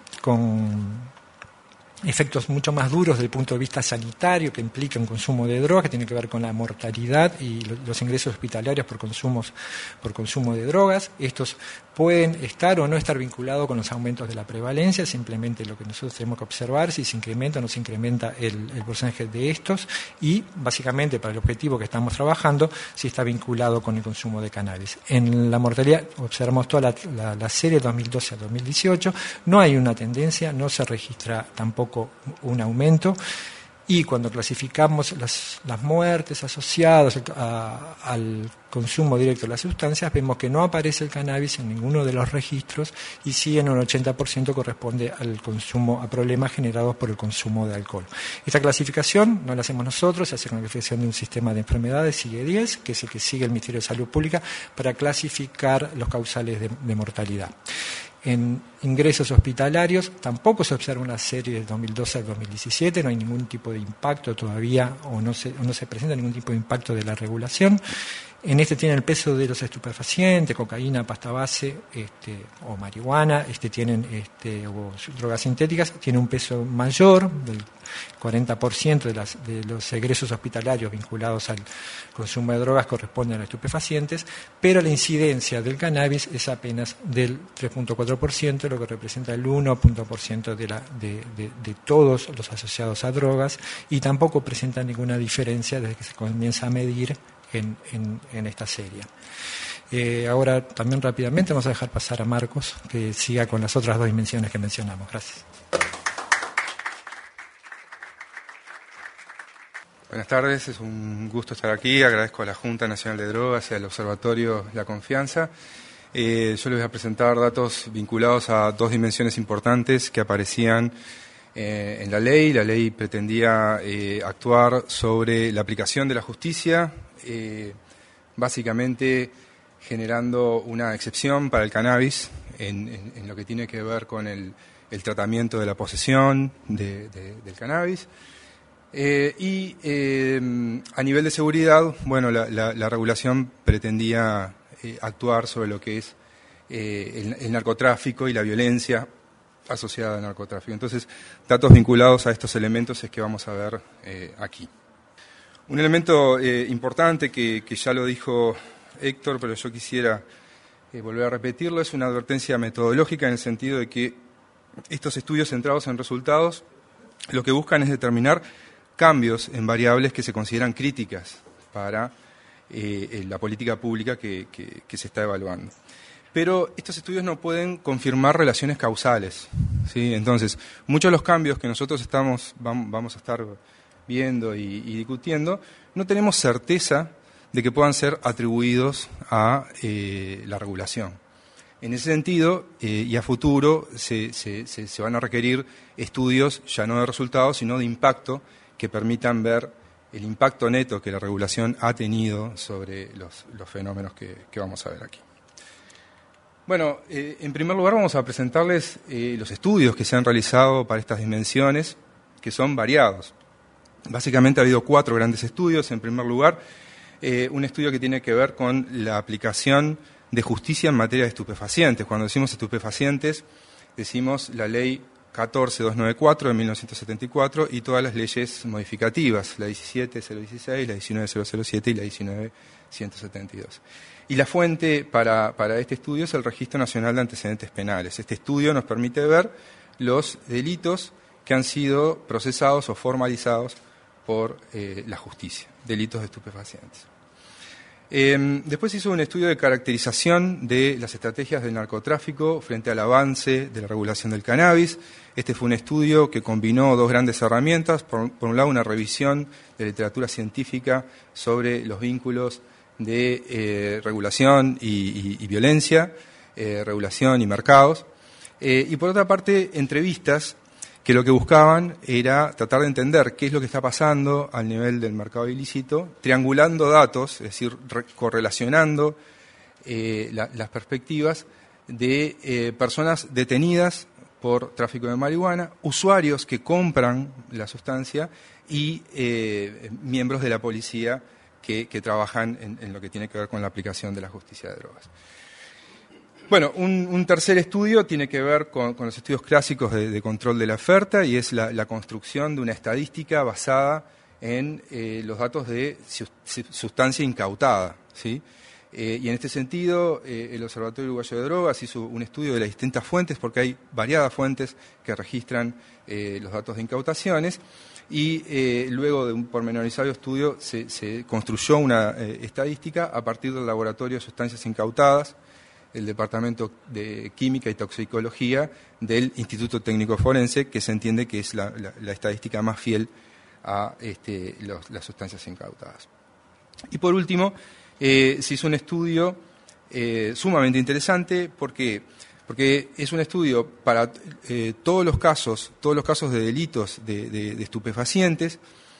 con efectos mucho más duros desde el punto de vista sanitario que implican consumo de drogas, que tiene que ver con la mortalidad y los ingresos hospitalarios por consumos, por consumo de drogas. Estos pueden estar o no estar vinculados con los aumentos de la prevalencia, simplemente lo que nosotros tenemos que observar si se incrementa o no se incrementa el, el porcentaje de estos y básicamente para el objetivo que estamos trabajando si está vinculado con el consumo de cannabis. En la mortalidad observamos toda la, la, la serie dos mil doce a dos mil dieciocho, no hay una tendencia, no se registra tampoco un aumento y cuando clasificamos las, las muertes asociadas a, al consumo directo de las sustancias vemos que no aparece el cannabis en ninguno de los registros y sí en un ochenta por ciento corresponde al consumo, a problemas generados por el consumo de alcohol. Esta clasificación no la hacemos nosotros, se hace con la clasificación de un sistema de enfermedades, sigue diez, que es el que sigue el Ministerio de Salud Pública para clasificar los causales de, de mortalidad. En ingresos hospitalarios tampoco se observa una serie del dos mil doce al dos mil diecisiete, no hay ningún tipo de impacto todavía o no se, o no se presenta ningún tipo de impacto de la regulación. En este tiene el peso de los estupefacientes, cocaína, pasta base este, o marihuana, este tienen este, o drogas sintéticas, tiene un peso mayor, del cuarenta por ciento de, las, de los egresos hospitalarios vinculados al consumo de drogas corresponden a estupefacientes, pero la incidencia del cannabis es apenas del tres punto cuatro por ciento, lo que representa el uno punto por ciento de, la, de, de, de todos los asociados a drogas, y tampoco presenta ninguna diferencia desde que se comienza a medir En, en, en esta serie. Eh, ahora también rápidamente vamos a dejar pasar a Marcos que siga con las otras dos dimensiones que mencionamos. Gracias. Buenas tardes, es un gusto estar aquí. Agradezco a la Junta Nacional de Drogas y al Observatorio La Confianza. Eh, yo les voy a presentar datos vinculados a dos dimensiones importantes que aparecían eh, en la ley. La ley pretendía eh, actuar sobre la aplicación de la justicia, Eh, básicamente generando una excepción para el cannabis en, en, en lo que tiene que ver con el, el tratamiento de la posesión de, de, del cannabis. Eh, y eh, a nivel de seguridad, bueno, la, la, la regulación pretendía eh, actuar sobre lo que es eh, el, el narcotráfico y la violencia asociada al narcotráfico. Entonces, datos vinculados a estos elementos es que vamos a ver eh, aquí. Un elemento eh, importante que, que ya lo dijo Héctor, pero yo quisiera eh, volver a repetirlo, es una advertencia metodológica en el sentido de que estos estudios centrados en resultados lo que buscan es determinar cambios en variables que se consideran críticas para eh, la política pública que, que, que se está evaluando. Pero estos estudios no pueden confirmar relaciones causales, ¿sí? Entonces, muchos de los cambios que nosotros estamos vamos a estar viendo y, y discutiendo, no tenemos certeza de que puedan ser atribuidos a eh, la regulación. En ese sentido, eh, y a futuro, se, se, se, se van a requerir estudios ya no de resultados, sino de impacto, que permitan ver el impacto neto que la regulación ha tenido sobre los, los fenómenos que, que vamos a ver aquí. Bueno, eh, en primer lugar vamos a presentarles eh, los estudios que se han realizado para estas dimensiones, que son variados. Básicamente ha habido cuatro grandes estudios. En primer lugar, eh, un estudio que tiene que ver con la aplicación de justicia en materia de estupefacientes. Cuando decimos estupefacientes, decimos la ley catorce mil doscientos noventa y cuatro de mil novecientos setenta y cuatro y todas las leyes modificativas, la diecisiete mil dieciséis, la diecinueve mil siete y la diecinueve mil ciento setenta y dos. Y la fuente para, para este estudio es el Registro Nacional de Antecedentes Penales. Este estudio nos permite ver los delitos que han sido procesados o formalizados por eh, la justicia, delitos de estupefacientes. Eh, después hizo un estudio de caracterización de las estrategias del narcotráfico frente al avance de la regulación del cannabis. Este fue un estudio que combinó dos grandes herramientas. Por, por un lado, una revisión de literatura científica sobre los vínculos de eh, regulación y, y, y violencia, eh, regulación y mercados. Eh, y por otra parte, entrevistas que lo que buscaban era tratar de entender qué es lo que está pasando al nivel del mercado ilícito, triangulando datos, es decir, correlacionando eh, la, las perspectivas de eh, personas detenidas por tráfico de marihuana, usuarios que compran la sustancia y eh, miembros de la policía que, que trabajan en, en lo que tiene que ver con la aplicación de la justicia de drogas. Bueno, un, un tercer estudio tiene que ver con, con los estudios clásicos de, de control de la oferta y es la, la construcción de una estadística basada en eh, los datos de sustancia incautada, ¿sí? Eh, y en este sentido, eh, el Observatorio Uruguayo de Drogas hizo un estudio de las distintas fuentes, porque hay variadas fuentes que registran eh, los datos de incautaciones, y eh, luego de un pormenorizado estudio se, se construyó una eh, estadística a partir del Laboratorio de Sustancias Incautadas, el Departamento de Química y Toxicología del Instituto Técnico Forense, que se entiende que es la, la, la estadística más fiel a este, los, las sustancias incautadas. Y por último, eh, se hizo un estudio eh, sumamente interesante, ¿por qué? Porque es un estudio para eh, todos los casos, todos los casos de delitos de, de, de estupefacientes,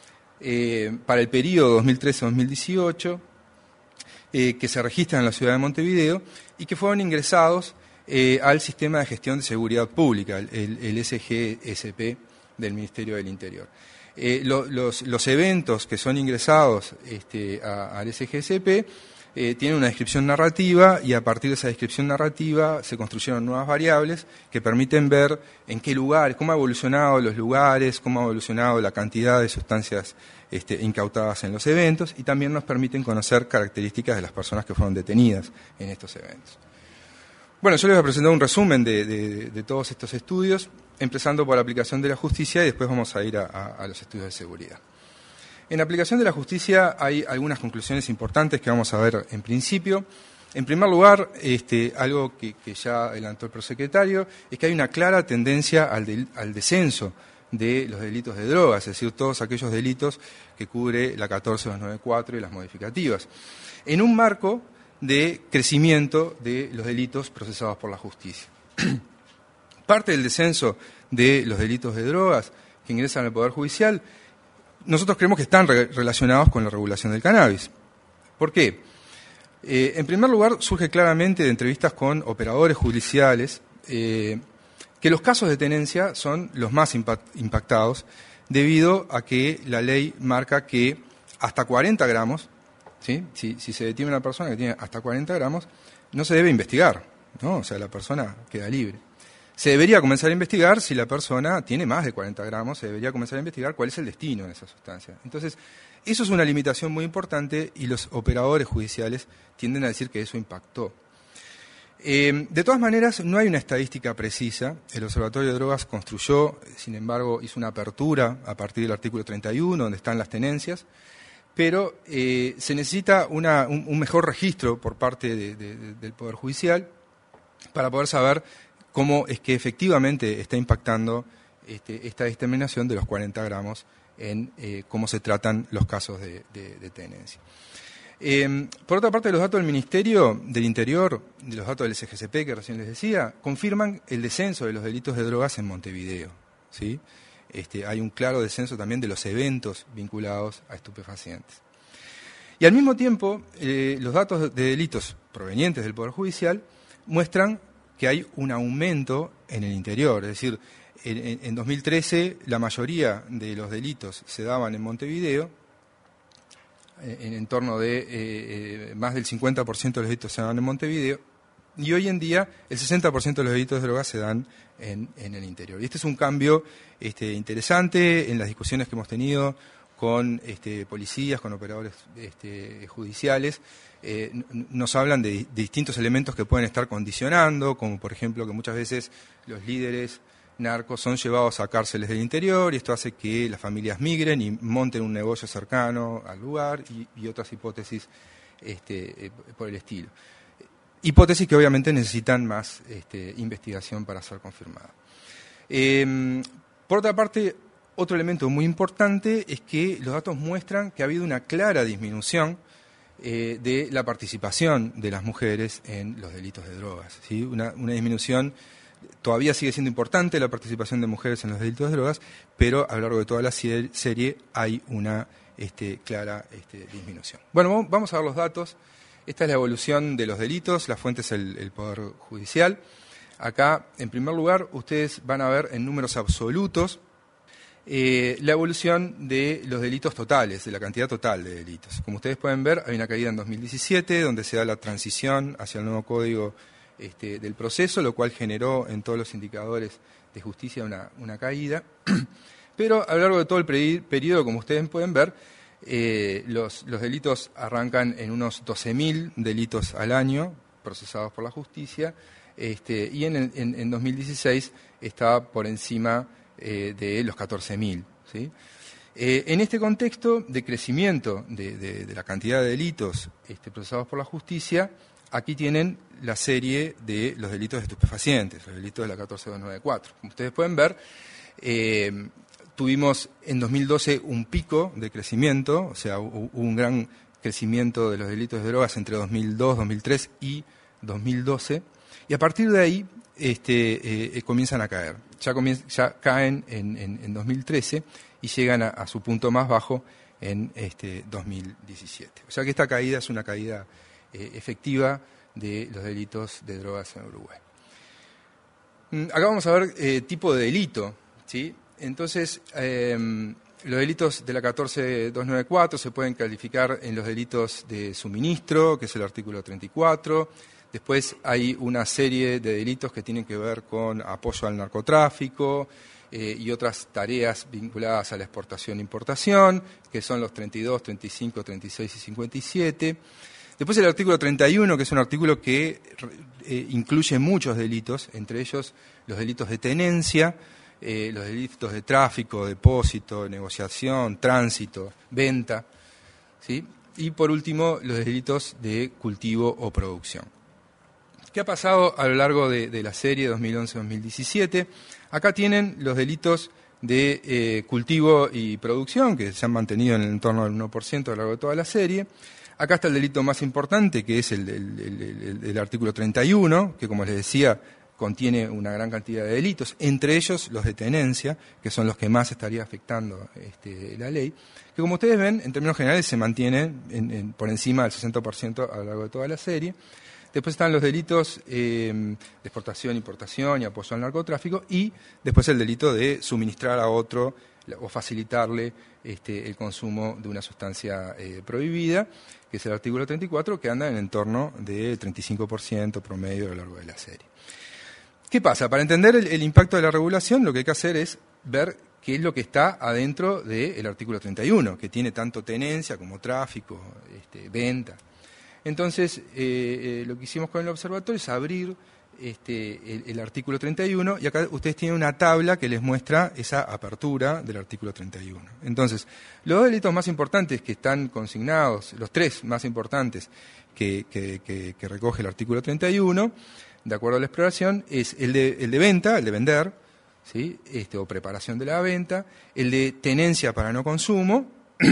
eh, para el periodo dos mil trece a dos mil dieciocho, Eh, que se registran en la ciudad de Montevideo y que fueron ingresados eh, al Sistema de Gestión de Seguridad Pública, el, el S G S P del Ministerio del Interior. Eh, lo, los, los eventos que son ingresados este, a, al S G S P eh, tienen una descripción narrativa y a partir de esa descripción narrativa se construyeron nuevas variables que permiten ver en qué lugares, cómo ha evolucionado los lugares, cómo ha evolucionado la cantidad de sustancias este, incautadas en los eventos y también nos permiten conocer características de las personas que fueron detenidas en estos eventos. Bueno, yo les voy a presentar un resumen de, de, de todos estos estudios, empezando por la aplicación de la justicia y después vamos a ir a, a, a los estudios de seguridad. En la aplicación de la justicia hay algunas conclusiones importantes que vamos a ver en principio. En primer lugar, este, algo que, que ya adelantó el prosecretario, es que hay una clara tendencia al, del, al descenso de los delitos de drogas, es decir, todos aquellos delitos que cubre la catorce doscientos noventa y cuatro y las modificativas, en un marco de crecimiento de los delitos procesados por la justicia. Parte del descenso de los delitos de drogas que ingresan al Poder Judicial, nosotros creemos que están re- relacionados con la regulación del cannabis. ¿Por qué? Eh, en primer lugar, surge claramente de entrevistas con operadores judiciales eh, que los casos de tenencia son los más impact- impactados debido a que la ley marca que hasta cuarenta gramos, ¿sí? si, si se detiene una persona que tiene hasta cuarenta gramos, no se debe investigar, ¿no? O sea, la persona queda libre. Se debería comenzar a investigar si la persona tiene más de cuarenta gramos, se debería comenzar a investigar cuál es el destino de esa sustancia. Entonces, eso es una limitación muy importante y los operadores judiciales tienden a decir que eso impactó. Eh, de todas maneras, no hay una estadística precisa. El Observatorio de Drogas construyó, sin embargo, hizo una apertura a partir del artículo treinta y uno, donde están las tenencias, pero eh, se necesita una, un, un mejor registro por parte de, de, de, del Poder Judicial para poder saber cómo es que efectivamente está impactando este, esta determinación de los cuarenta gramos en eh, cómo se tratan los casos de, de, de tenencia. Eh, por otra parte, los datos del Ministerio del Interior, de los datos del S G S P que recién les decía, confirman el descenso de los delitos de drogas en Montevideo, ¿sí? Este, hay un claro descenso también de los eventos vinculados a estupefacientes. Y al mismo tiempo, eh, los datos de delitos provenientes del Poder Judicial muestran que hay un aumento en el interior, es decir, en, en dos mil trece la mayoría de los delitos se daban en Montevideo, en, en torno de eh, eh, más del cincuenta por ciento de los delitos se daban en Montevideo, y hoy en día el sesenta por ciento de los delitos de drogas se dan en, en el interior. Y este es un cambio este, interesante en las discusiones que hemos tenido con este, policías, con operadores este, judiciales. Eh, nos hablan de, de distintos elementos que pueden estar condicionando, como por ejemplo que muchas veces los líderes narcos son llevados a cárceles del interior y esto hace que las familias migren y monten un negocio cercano al lugar y, y otras hipótesis este, eh, por el estilo. Hipótesis que obviamente necesitan más este, investigación para ser confirmada. Eh, por otra parte, otro elemento muy importante es que los datos muestran que ha habido una clara disminución eh, de la participación de las mujeres en los delitos de drogas, ¿sí? Una, una disminución, todavía sigue siendo importante la participación de mujeres en los delitos de drogas, pero a lo largo de toda la serie hay una este, clara este, disminución. Bueno, vamos a ver los datos. Esta es la evolución de los delitos, la fuente es el, el Poder Judicial. Acá, en primer lugar, ustedes van a ver en números absolutos eh, la evolución de los delitos totales, de la cantidad total de delitos. Como ustedes pueden ver, hay una caída en dos mil diecisiete, donde se da la transición hacia el nuevo código este, del proceso, lo cual generó en todos los indicadores de justicia una, una caída. Pero a lo largo de todo el periodo, como ustedes pueden ver, Eh, los, los delitos arrancan en unos doce mil delitos al año procesados por la justicia este, y en, el, en, en dos mil dieciséis está por encima eh, de los catorce mil, ¿sí? Eh, en este contexto de crecimiento de, de, de la cantidad de delitos este, procesados por la justicia, aquí tienen la serie de los delitos de estupefacientes, los delitos de la catorce doscientos noventa y cuatro. Como ustedes pueden ver, eh, tuvimos en dos mil doce un pico de crecimiento, o sea, hubo un gran crecimiento de los delitos de drogas entre dos mil dos, dos mil tres y dos mil doce, y a partir de ahí este, eh, comienzan a caer. Ya, comien- ya caen en, en, en dos mil trece y llegan a, a su punto más bajo en este, dos mil diecisiete. O sea que esta caída es una caída eh, efectiva de los delitos de drogas en Uruguay. Acá vamos a ver eh, tipo de delito, ¿sí? Entonces, eh, los delitos de la catorce mil doscientos noventa y cuatro se pueden calificar en los delitos de suministro, que es el artículo treinta y cuatro. Después hay una serie de delitos que tienen que ver con apoyo al narcotráfico eh, y otras tareas vinculadas a la exportación e importación, que son los treinta y dos, treinta y cinco, treinta y seis y cincuenta y siete. Después el artículo treinta y uno, que es un artículo que eh, incluye muchos delitos, entre ellos los delitos de tenencia, eh, los delitos de tráfico, depósito, negociación, tránsito, venta, ¿sí? Y por último los delitos de cultivo o producción. ¿Qué ha pasado a lo largo de, de la serie dos mil once a dos mil diecisiete? Acá tienen los delitos de eh, cultivo y producción, que se han mantenido en el entorno del uno por ciento a lo largo de toda la serie. Acá está el delito más importante, que es el, el, el, el, el artículo treinta y uno, que como les decía, contiene una gran cantidad de delitos, entre ellos los de tenencia, que son los que más estaría afectando este, la ley, que como ustedes ven, en términos generales se mantiene en, en, por encima del sesenta por ciento a lo largo de toda la serie. Después están los delitos eh, de exportación, importación y apoyo al narcotráfico, y después el delito de suministrar a otro o facilitarle este, el consumo de una sustancia eh, prohibida, que es el artículo treinta y cuatro, que anda en entorno del treinta y cinco por ciento promedio a lo largo de la serie. ¿Qué pasa? Para entender el, el impacto de la regulación, lo que hay que hacer es ver qué es lo que está adentro del artículo treinta y uno, que tiene tanto tenencia como tráfico, este, venta. Entonces, eh, eh, lo que hicimos con el observatorio es abrir este, el, el artículo treinta y uno, y acá ustedes tienen una tabla que les muestra esa apertura del artículo treinta y uno. Entonces, los dos delitos más importantes que están consignados, los tres más importantes que, que, que, que recoge el artículo treinta y uno, de acuerdo a la exploración, es el de, el de venta, el de vender, ¿sí? este, o preparación de la venta, el de tenencia para no consumo,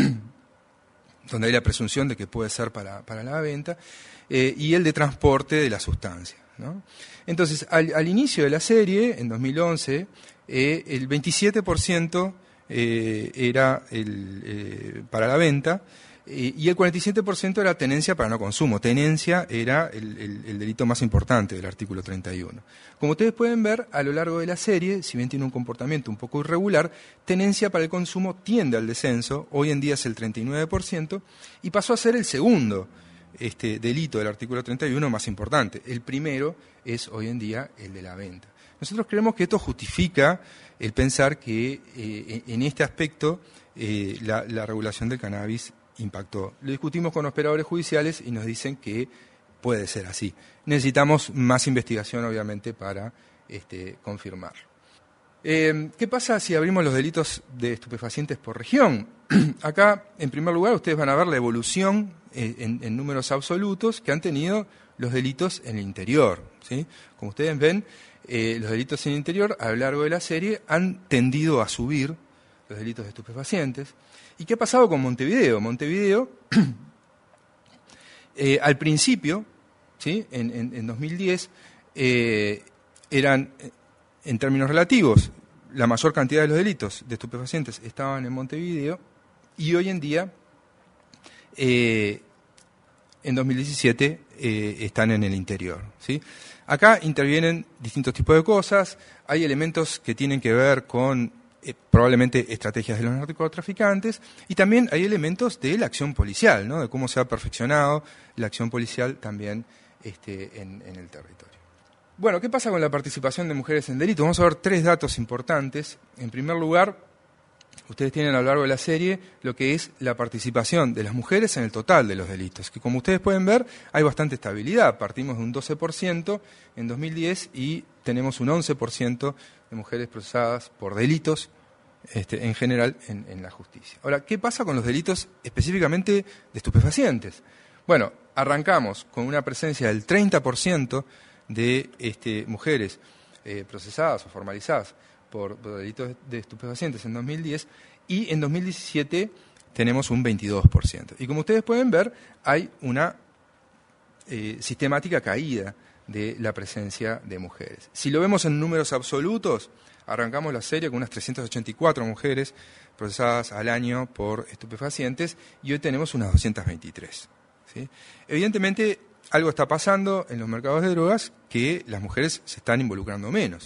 donde hay la presunción de que puede ser para, para la venta, eh, y el de transporte de la sustancia, ¿no? Entonces, al, al inicio de la serie, en dos mil once, eh, el veintisiete por ciento eh, era el, eh, para la venta, eh, y el cuarenta y siete por ciento era tenencia para no consumo. Tenencia era el, el, el delito más importante del artículo treinta y uno. Como ustedes pueden ver, a lo largo de la serie, si bien tiene un comportamiento un poco irregular, tenencia para el consumo tiende al descenso, hoy en día es el treinta y nueve por ciento, y pasó a ser el segundo este, delito del artículo treinta y uno más importante. El primero es hoy en día el de la venta. Nosotros creemos que esto justifica el pensar que eh, en este aspecto eh, la, la regulación del cannabis impactó. Lo discutimos con operadores judiciales y nos dicen que puede ser así. Necesitamos más investigación, obviamente, para este, confirmarlo. Eh, ¿Qué pasa si abrimos los delitos de estupefacientes por región? Acá, en primer lugar, ustedes van a ver la evolución eh, en, en números absolutos que han tenido los delitos en el interior, ¿sí? Como ustedes ven, eh, los delitos en el interior, a lo largo de la serie, han tendido a subir los delitos de estupefacientes. ¿Y qué ha pasado con Montevideo? Montevideo, eh, al principio, ¿sí? en, en, en dos mil diez, eh, eran, en términos relativos, la mayor cantidad de los delitos de estupefacientes estaban en Montevideo, y hoy en día, eh, en dos mil diecisiete, eh, están en el interior, ¿sí? Acá intervienen distintos tipos de cosas, hay elementos que tienen que ver con Eh, probablemente estrategias de los narcotraficantes, y también hay elementos de la acción policial, ¿no? De cómo se ha perfeccionado la acción policial también este, en, en el territorio. Bueno, ¿qué pasa con la participación de mujeres en delitos? Vamos a ver tres datos importantes. En primer lugar, ustedes tienen a lo largo de la serie lo que es la participación de las mujeres en el total de los delitos, que como ustedes pueden ver hay bastante estabilidad. Partimos de un doce por ciento en dos mil diez y tenemos un once por ciento de mujeres procesadas por delitos este, en general en, en la justicia. Ahora, ¿qué pasa con los delitos específicamente de estupefacientes? Bueno, arrancamos con una presencia del treinta por ciento de este, mujeres eh, procesadas o formalizadas por, por delitos de estupefacientes en dos mil diez, y en dos mil diecisiete tenemos un veintidós por ciento. Y como ustedes pueden ver, hay una eh, sistemática caída de la presencia de mujeres. Si lo vemos en números absolutos, arrancamos la serie con unas trescientas ochenta y cuatro mujeres procesadas al año por estupefacientes, y hoy tenemos unas doscientas veintitrés. ¿Sí? Evidentemente, algo está pasando en los mercados de drogas, que las mujeres se están involucrando menos.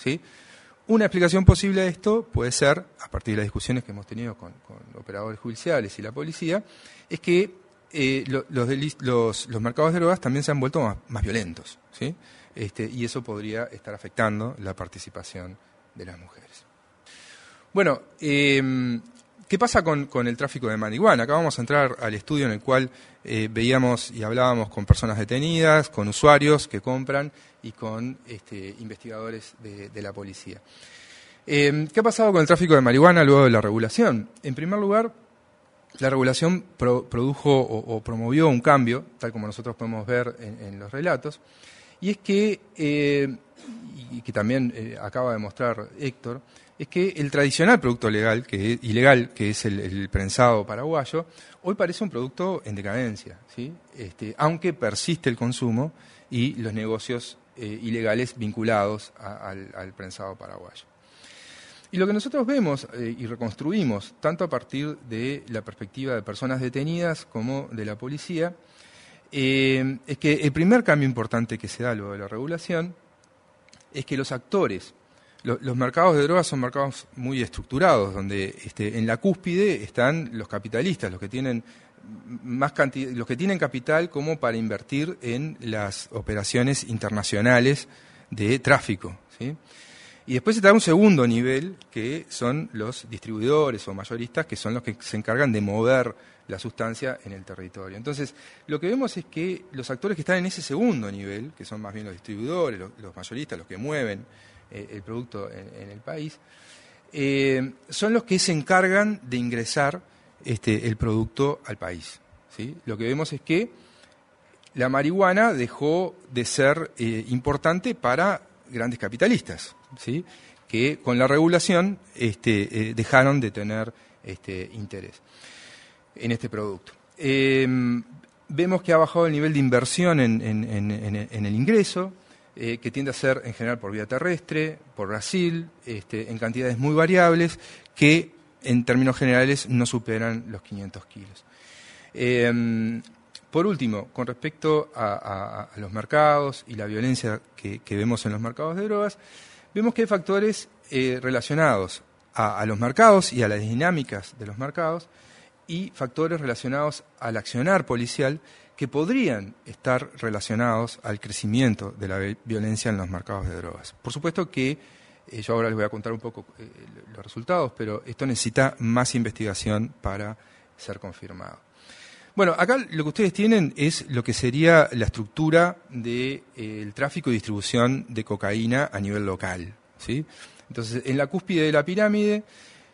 ¿sí? Una explicación posible de esto puede ser, a partir de las discusiones que hemos tenido con, con operadores judiciales y la policía, es que eh, lo, los, los, los mercados de drogas también se han vuelto más, más violentos, ¿sí? Este, y eso podría estar afectando la participación de las mujeres. Bueno, eh, ¿qué pasa con, con el tráfico de marihuana? Acá vamos a entrar al estudio en el cual eh, veíamos y hablábamos con personas detenidas, con usuarios que compran y con este, investigadores de, de la policía. Eh, ¿Qué ha pasado con el tráfico de marihuana luego de la regulación? En primer lugar, la regulación pro, produjo o, o promovió un cambio, tal como nosotros podemos ver en, en los relatos, y es que, eh, y que también eh, acaba de mostrar Héctor, es que el tradicional producto legal, que es, ilegal, que es el, el prensado paraguayo, hoy parece un producto en decadencia, ¿sí? Este, aunque persiste el consumo y los negocios eh, ilegales vinculados a, al, al prensado paraguayo. Y lo que nosotros vemos eh, y reconstruimos, tanto a partir de la perspectiva de personas detenidas como de la policía, eh, es que el primer cambio importante que se da luego de la regulación es que los actores, lo, los mercados de drogas son mercados muy estructurados, donde este, en la cúspide están los capitalistas, los que tienen más cantidad, los que tienen capital como para invertir en las operaciones internacionales de tráfico, ¿sí? Y después está un segundo nivel, que son los distribuidores o mayoristas, que son los que se encargan de mover la sustancia en el territorio. Entonces, lo que vemos es que los actores que están en ese segundo nivel, que son más bien los distribuidores, los, los mayoristas, los que mueven eh, el producto en, en el país, eh, son los que se encargan de ingresar este, el producto al país, ¿sí? Lo que vemos es que la marihuana dejó de ser eh, importante para grandes capitalistas, ¿sí? Que con la regulación este, eh, dejaron de tener este, interés en este producto. Eh, vemos que ha bajado el nivel de inversión en, en, en, en el ingreso, eh, que tiende a ser en general por vía terrestre, por Brasil, este, en cantidades muy variables, que en términos generales no superan los quinientos kilos. Eh, Por último, con respecto a, a, a los mercados y la violencia que, que vemos en los mercados de drogas, vemos que hay factores eh, relacionados a, a los mercados y a las dinámicas de los mercados y factores relacionados al accionar policial que podrían estar relacionados al crecimiento de la violencia en los mercados de drogas. Por supuesto que eh, yo ahora les voy a contar un poco eh, los resultados, pero esto necesita más investigación para ser confirmado. Bueno, acá lo que ustedes tienen es lo que sería la estructura del eh, tráfico y distribución de cocaína a nivel local, ¿sí? Entonces, en la cúspide de la pirámide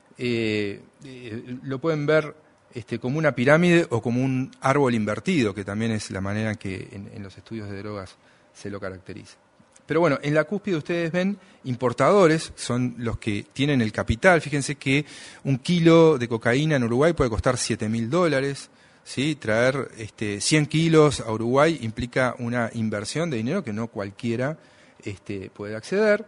eh, eh, lo pueden ver este, como una pirámide o como un árbol invertido, que también es la manera en que en, en los estudios de drogas se lo caracteriza. Pero bueno, en la cúspide ustedes ven importadores, son los que tienen el capital. Fíjense que un kilo de cocaína en Uruguay puede costar siete mil dólares. ¿Sí? Traer este, cien kilos a Uruguay implica una inversión de dinero que no cualquiera este, puede acceder.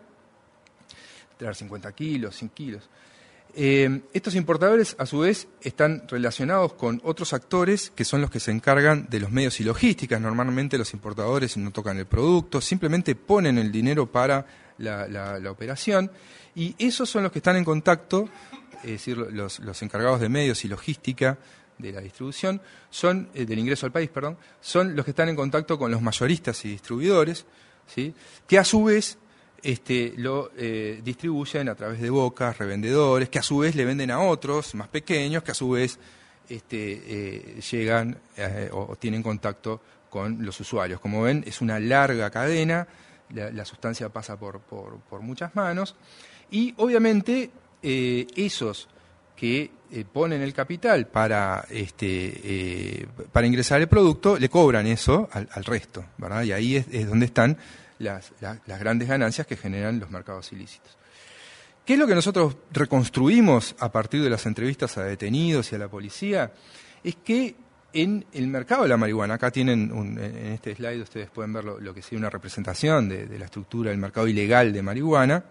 Traer cincuenta kilos, cien kilos. Eh, estos importadores, a su vez, están relacionados con otros actores que son los que se encargan de los medios y logísticas. Normalmente los importadores no tocan el producto, simplemente ponen el dinero para la, la, la operación. Y esos son los que están en contacto, es decir, los, los encargados de medios y logística de la distribución, son eh, del ingreso al país, perdón, son los que están en contacto con los mayoristas y distribuidores, ¿sí? Que a su vez este, lo eh, distribuyen a través de bocas, revendedores, que a su vez le venden a otros más pequeños, que a su vez este, eh, llegan eh, o, o tienen contacto con los usuarios. Como ven, es una larga cadena, la, la sustancia pasa por, por, por muchas manos, y obviamente eh, esos que eh, ponen el capital para este eh, para ingresar el producto, le cobran eso al, al resto, ¿verdad? Y ahí es, es donde están las, las, las grandes ganancias que generan los mercados ilícitos. ¿Qué es lo que nosotros reconstruimos a partir de las entrevistas a detenidos y a la policía? Es que en el mercado de la marihuana, acá tienen un, en este slide ustedes pueden ver lo, lo que sería una representación de, de la estructura del mercado ilegal de marihuana,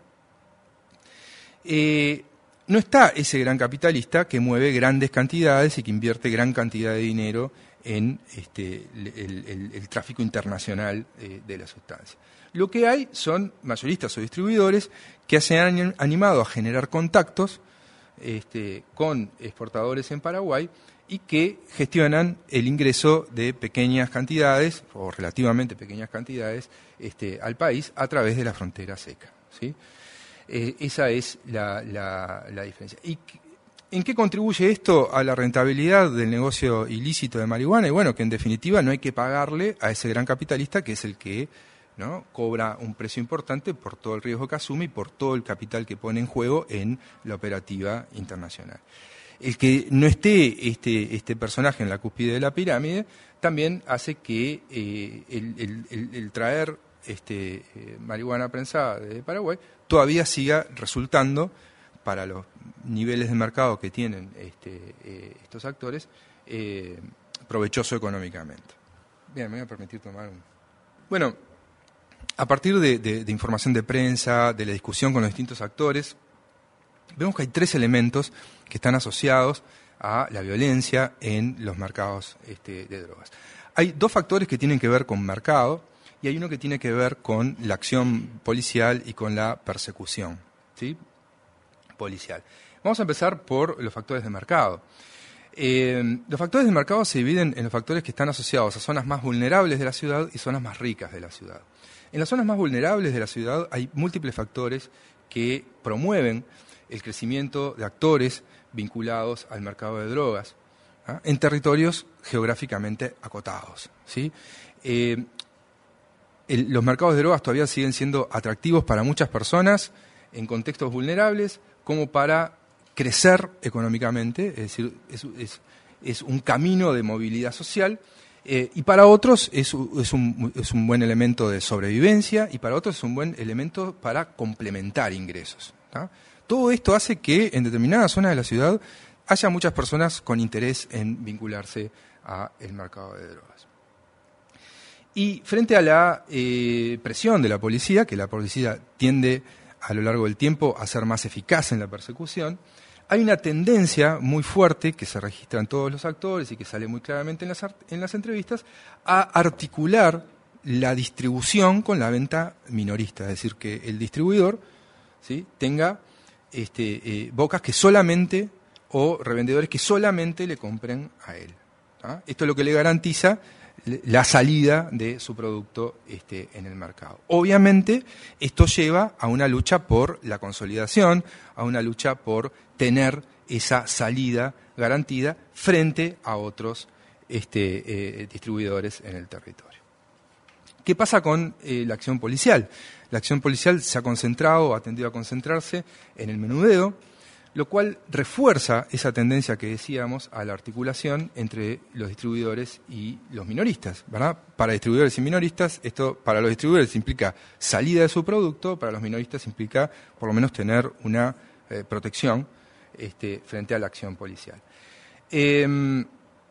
eh, no está ese gran capitalista que mueve grandes cantidades y que invierte gran cantidad de dinero en este, el, el, el tráfico internacional eh, de la sustancia. Lo que hay son mayoristas o distribuidores que se han animado a generar contactos este, con exportadores en Paraguay y que gestionan el ingreso de pequeñas cantidades, o relativamente pequeñas cantidades, este, al país a través de la frontera seca, ¿sí? Eh, esa es la, la, la diferencia. ¿Y en qué contribuye esto a la rentabilidad del negocio ilícito de marihuana? Y bueno, que en definitiva no hay que pagarle a ese gran capitalista que es el que, ¿no?, cobra un precio importante por todo el riesgo que asume y por todo el capital que pone en juego en la operativa internacional. El que no esté este, este personaje en la cúspide de la pirámide también hace que eh, el, el, el, el traer este, eh, marihuana prensada de Paraguay todavía siga resultando, para los niveles de mercado que tienen este, eh, estos actores, eh, provechoso económicamente. Bien, me voy a permitir tomar un... Bueno, a partir de, de, de información de prensa, de la discusión con los distintos actores, vemos que hay tres elementos que están asociados a la violencia en los mercados este, de drogas. Hay dos factores que tienen que ver con mercado y hay uno que tiene que ver con la acción policial y con la persecución, ¿sí?, policial. Vamos a empezar por los factores de mercado. Eh, los factores de mercado se dividen en los factores que están asociados a zonas más vulnerables de la ciudad y zonas más ricas de la ciudad. En las zonas más vulnerables de la ciudad hay múltiples factores que promueven el crecimiento de actores vinculados al mercado de drogas, ¿ah?, en territorios geográficamente acotados, ¿sí? Eh, el, los mercados de drogas todavía siguen siendo atractivos para muchas personas en contextos vulnerables, como para crecer económicamente, es decir, es, es, es un camino de movilidad social, eh, y para otros es, es, un, es un buen elemento de sobrevivencia, y para otros es un buen elemento para complementar ingresos, ¿tá? Todo esto hace que en determinadas zonas de la ciudad haya muchas personas con interés en vincularse al mercado de drogas. Y frente a la eh, presión de la policía, que la policía tiende a lo largo del tiempo a ser más eficaz en la persecución, hay una tendencia muy fuerte que se registra en todos los actores y que sale muy claramente en las, en las entrevistas, a articular la distribución con la venta minorista, es decir, que el distribuidor, ¿sí?, tenga este, eh, bocas que solamente, o revendedores que solamente le compren a él, ¿tá? Esto es lo que le garantiza la salida de su producto este, en el mercado. Obviamente, esto lleva a una lucha por la consolidación, a una lucha por tener esa salida garantida frente a otros este, eh, distribuidores en el territorio. ¿Qué pasa con eh, la acción policial? La acción policial se ha concentrado, ha tendido a concentrarse en el menudeo, lo cual refuerza esa tendencia que decíamos a la articulación entre los distribuidores y los minoristas, ¿verdad? Para distribuidores y minoristas, esto para los distribuidores implica salida de su producto, para los minoristas implica por lo menos tener una eh, protección este, frente a la acción policial. Eh,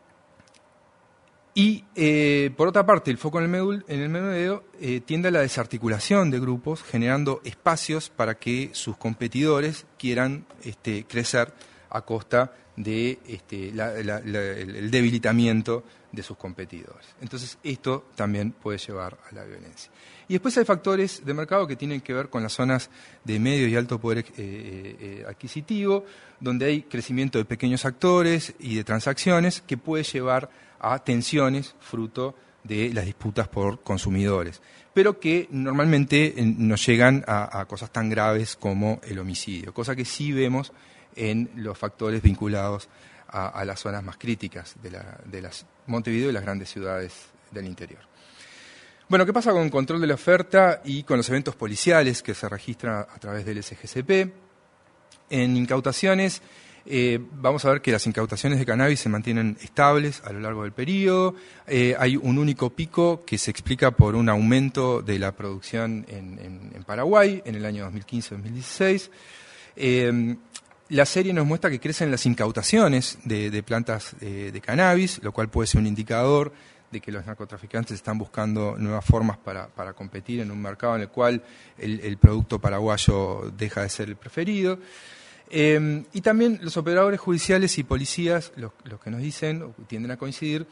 Y, eh, por otra parte, el foco en el, medul, en el menudeo eh, tiende a la desarticulación de grupos, generando espacios para que sus competidores quieran este, crecer a costa de este, la, la, la, el debilitamiento de sus competidores. Entonces, esto también puede llevar a la violencia. Y después hay factores de mercado que tienen que ver con las zonas de medio y alto poder eh, eh, adquisitivo, donde hay crecimiento de pequeños actores y de transacciones que puede llevar a tensiones fruto de las disputas por consumidores, pero que normalmente no llegan a, a cosas tan graves como el homicidio, cosa que sí vemos en los factores vinculados a, a las zonas más críticas de, la, de las Montevideo y las grandes ciudades del interior. Bueno, ¿qué pasa con el control de la oferta y con los eventos policiales que se registran a través del S G C P? En incautaciones, Eh, vamos a ver que las incautaciones de cannabis se mantienen estables a lo largo del periodo. Eh, hay un único pico que se explica por un aumento de la producción en, en, en Paraguay en el año dos mil quince dos mil dieciséis. Eh, la serie nos muestra que crecen las incautaciones de, de plantas de, de cannabis, lo cual puede ser un indicador de que los narcotraficantes están buscando nuevas formas para, para competir en un mercado en el cual el, el producto paraguayo deja de ser el preferido. Eh, y también los operadores judiciales y policías, los, los que nos dicen, o tienden a coincidir,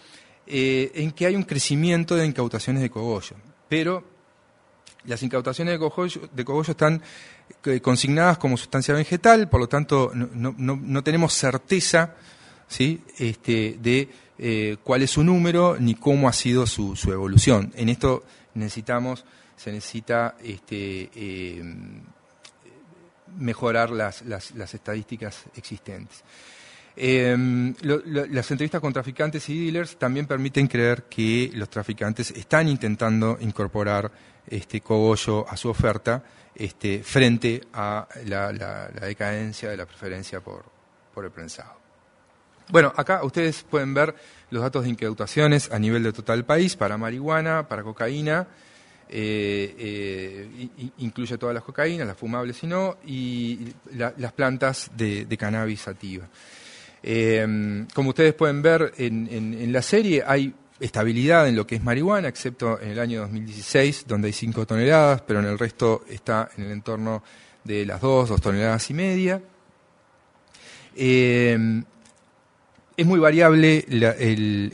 eh, en que hay un crecimiento de incautaciones de cogollo, pero las incautaciones de cogollo, de cogollo están eh, consignadas como sustancia vegetal, por lo tanto no, no, no tenemos certeza, ¿sí?, este, de eh, cuál es su número ni cómo ha sido su, su evolución. En esto necesitamos, se necesita este, eh, mejorar las, las, las estadísticas existentes. Eh, lo, lo, las entrevistas con traficantes y dealers también permiten creer que los traficantes están intentando incorporar este cogollo a su oferta este, frente a la, la, la decadencia de la preferencia por, por el prensado. Bueno, acá ustedes pueden ver los datos de incautaciones a nivel de total país para marihuana, para cocaína, eh, eh, incluye todas las cocaínas, las fumables y no, y la, las plantas de, de cannabis sativa. Eh, como ustedes pueden ver en, en, en la serie, hay estabilidad en lo que es marihuana, excepto en el año dos mil dieciséis, donde hay cinco toneladas, pero en el resto está en el entorno de las dos, dos toneladas y media. Eh, es muy variable la, el,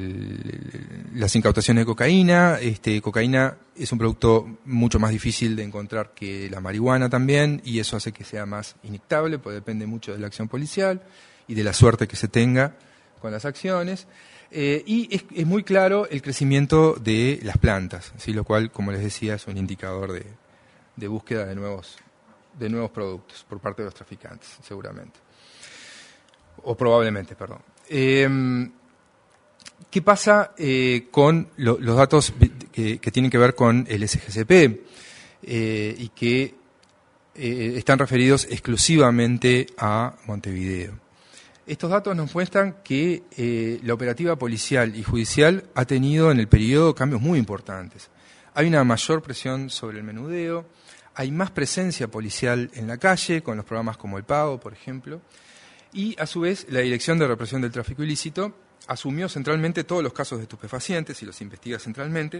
el, las incautaciones de cocaína. Este, cocaína es un producto mucho más difícil de encontrar que la marihuana también, y eso hace que sea más inyectable, porque depende mucho de la acción policial y de la suerte que se tenga con las acciones. Eh, y es, es muy claro el crecimiento de las plantas, ¿sí?, lo cual, como les decía, es un indicador de, de búsqueda de nuevos, de nuevos productos por parte de los traficantes, seguramente. O probablemente, perdón. Eh, ¿Qué pasa eh, con lo, los datos que, que tienen que ver con el S G C P eh, y que eh, están referidos exclusivamente a Montevideo? Estos datos nos muestran que eh, la operativa policial y judicial ha tenido en el periodo cambios muy importantes. Hay una mayor presión sobre el menudeo, hay más presencia policial en la calle, con los programas como el Pago, por ejemplo, y a su vez la Dirección de Represión del Tráfico Ilícito asumió centralmente todos los casos de estupefacientes y los investiga centralmente,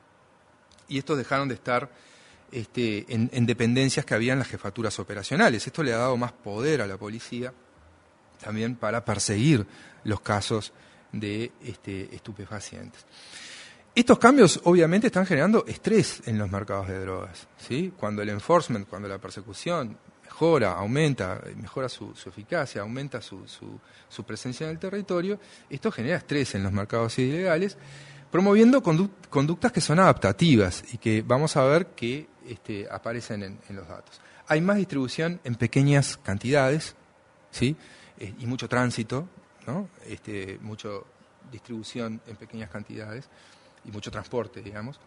y estos dejaron de estar este, en, en dependencias que había en las jefaturas operacionales. Esto le ha dado más poder a la policía también para perseguir los casos de este, estupefacientes. Estos cambios obviamente están generando estrés en los mercados de drogas, ¿sí? Cuando el enforcement, cuando la persecución mejora, aumenta, mejora su, su eficacia, aumenta su, su, su presencia en el territorio, esto genera estrés en los mercados ilegales, promoviendo conduct, conductas que son adaptativas y que vamos a ver que este, aparecen en, en los datos. Hay más distribución en pequeñas cantidades, ¿sí?, eh, y mucho tránsito, ¿no?, este, mucho distribución en pequeñas cantidades y mucho transporte, digamos.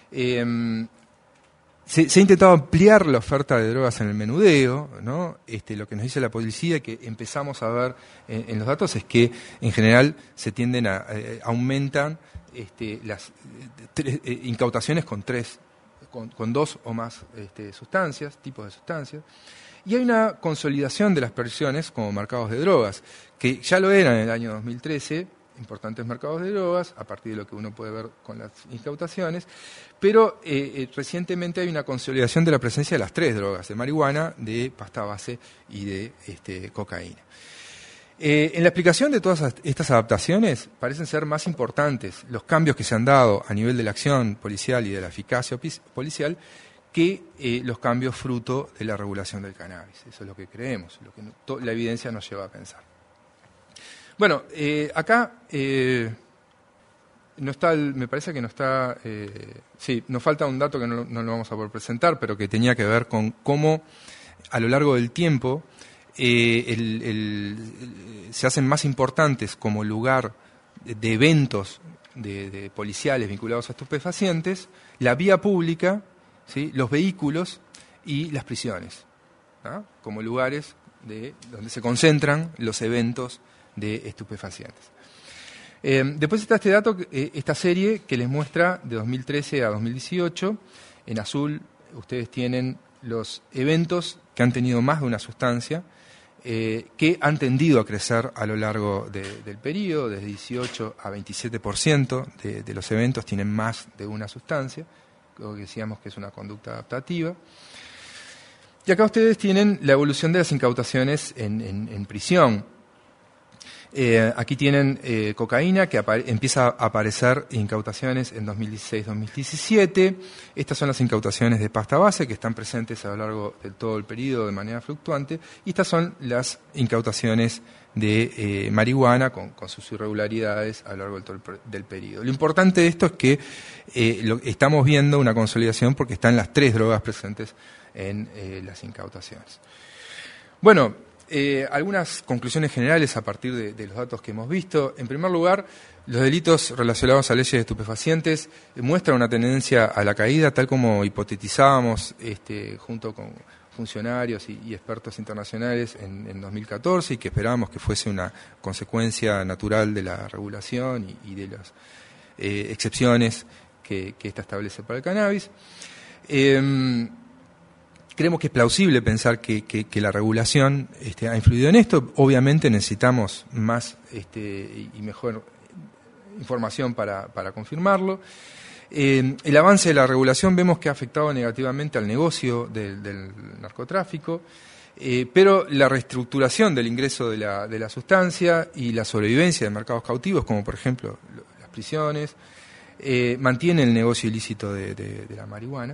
Eh, se, se ha intentado ampliar la oferta de drogas en el menudeo, ¿no? Este, lo que nos dice la policía, que empezamos a ver en, en los datos, es que en general se tienden a, eh, aumentan este, las tres, eh, incautaciones con tres, con, con dos o más este, sustancias, tipos de sustancias. Y hay una consolidación de las prisiones como mercados de drogas, que ya lo eran en el año dos mil trece, importantes mercados de drogas, a partir de lo que uno puede ver con las incautaciones, pero eh, eh, recientemente hay una consolidación de la presencia de las tres drogas, de marihuana, de pasta base y de este, cocaína. Eh, en la explicación de todas estas adaptaciones parecen ser más importantes los cambios que se han dado a nivel de la acción policial y de la eficacia policial que eh, los cambios fruto de la regulación del cannabis. Eso es lo que creemos, lo que no, to, la evidencia nos lleva a pensar. Bueno, eh, acá eh, no está, el, me parece que no está, eh, sí, nos falta un dato que no, no lo vamos a poder presentar, pero que tenía que ver con cómo a lo largo del tiempo eh, el, el, se hacen más importantes como lugar de, de eventos de, de policiales vinculados a estupefacientes, la vía pública, ¿sí?, los vehículos y las prisiones, ¿no?, como lugares de, donde se concentran los eventos de estupefacientes. Eh, después está este dato, eh, esta serie que les muestra de dos mil trece a dos mil dieciocho. En azul ustedes tienen los eventos que han tenido más de una sustancia, eh, que han tendido a crecer a lo largo de, del periodo, desde dieciocho a veintisiete por ciento de, de los eventos tienen más de una sustancia, lo que decíamos que es una conducta adaptativa. Y acá ustedes tienen la evolución de las incautaciones en, en, en prisión. Eh, aquí tienen eh, cocaína que empieza a aparecer incautaciones en dos mil dieciséis dos mil diecisiete. Estas son las incautaciones de pasta base que están presentes a lo largo de todo el periodo de manera fluctuante. Y estas son las incautaciones de eh, marihuana con, con sus irregularidades a lo largo del, todo el, del periodo. Lo importante de esto es que eh, lo, estamos viendo una consolidación porque están las tres drogas presentes en eh, las incautaciones. Bueno, Eh, algunas conclusiones generales a partir de, de los datos que hemos visto. En primer lugar, los delitos relacionados a leyes de estupefacientes muestran una tendencia a la caída, tal como hipotetizábamos este, junto con funcionarios y, y expertos internacionales en, en dos mil catorce, y que esperábamos que fuese una consecuencia natural de la regulación y, y de las eh, excepciones que, que ésta establece para el cannabis. Eh, Creemos que es plausible pensar que, que, que la regulación este, ha influido en esto. Obviamente necesitamos más este, y mejor información para, para confirmarlo. Eh, el avance de la regulación vemos que ha afectado negativamente al negocio del, del narcotráfico, eh, pero la reestructuración del ingreso de la, de la sustancia y la sobrevivencia de mercados cautivos, como por ejemplo las prisiones, eh, mantiene el negocio ilícito de, de, de la marihuana.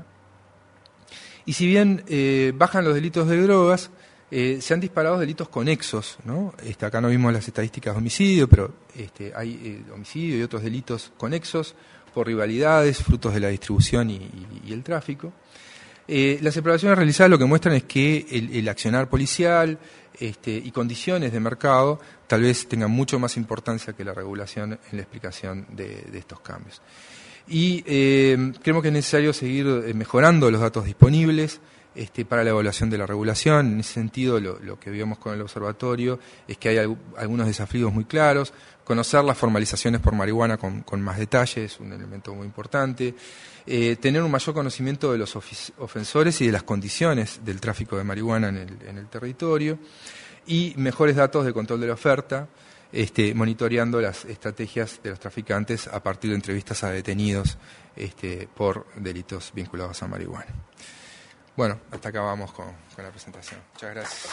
Y si bien eh, bajan los delitos de drogas, eh, se han disparado delitos conexos, ¿no? Este, acá no vimos las estadísticas de homicidio, pero este, hay eh, homicidio y otros delitos conexos por rivalidades, frutos de la distribución y, y, y el tráfico. Eh, las exploraciones realizadas lo que muestran es que el, el accionar policial este, y condiciones de mercado tal vez tengan mucho más importancia que la regulación en la explicación de, de estos cambios. Y eh, creemos que es necesario seguir mejorando los datos disponibles este, para la evaluación de la regulación. En ese sentido, lo, lo que vimos con el observatorio es que hay al, algunos desafíos muy claros. Conocer las formalizaciones por marihuana con, con más detalle es un elemento muy importante. Eh, tener un mayor conocimiento de los ofensores y de las condiciones del tráfico de marihuana en el, en el territorio. Y mejores datos de control de la oferta. Este, monitoreando las estrategias de los traficantes a partir de entrevistas a detenidos este, por delitos vinculados a marihuana. Bueno, hasta acá vamos con, con la presentación. Muchas gracias.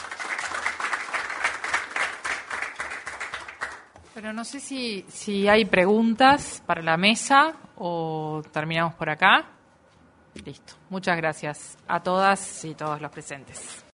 Pero no sé si, si hay preguntas para la mesa o terminamos por acá. Listo. Muchas gracias a todas y todos los presentes.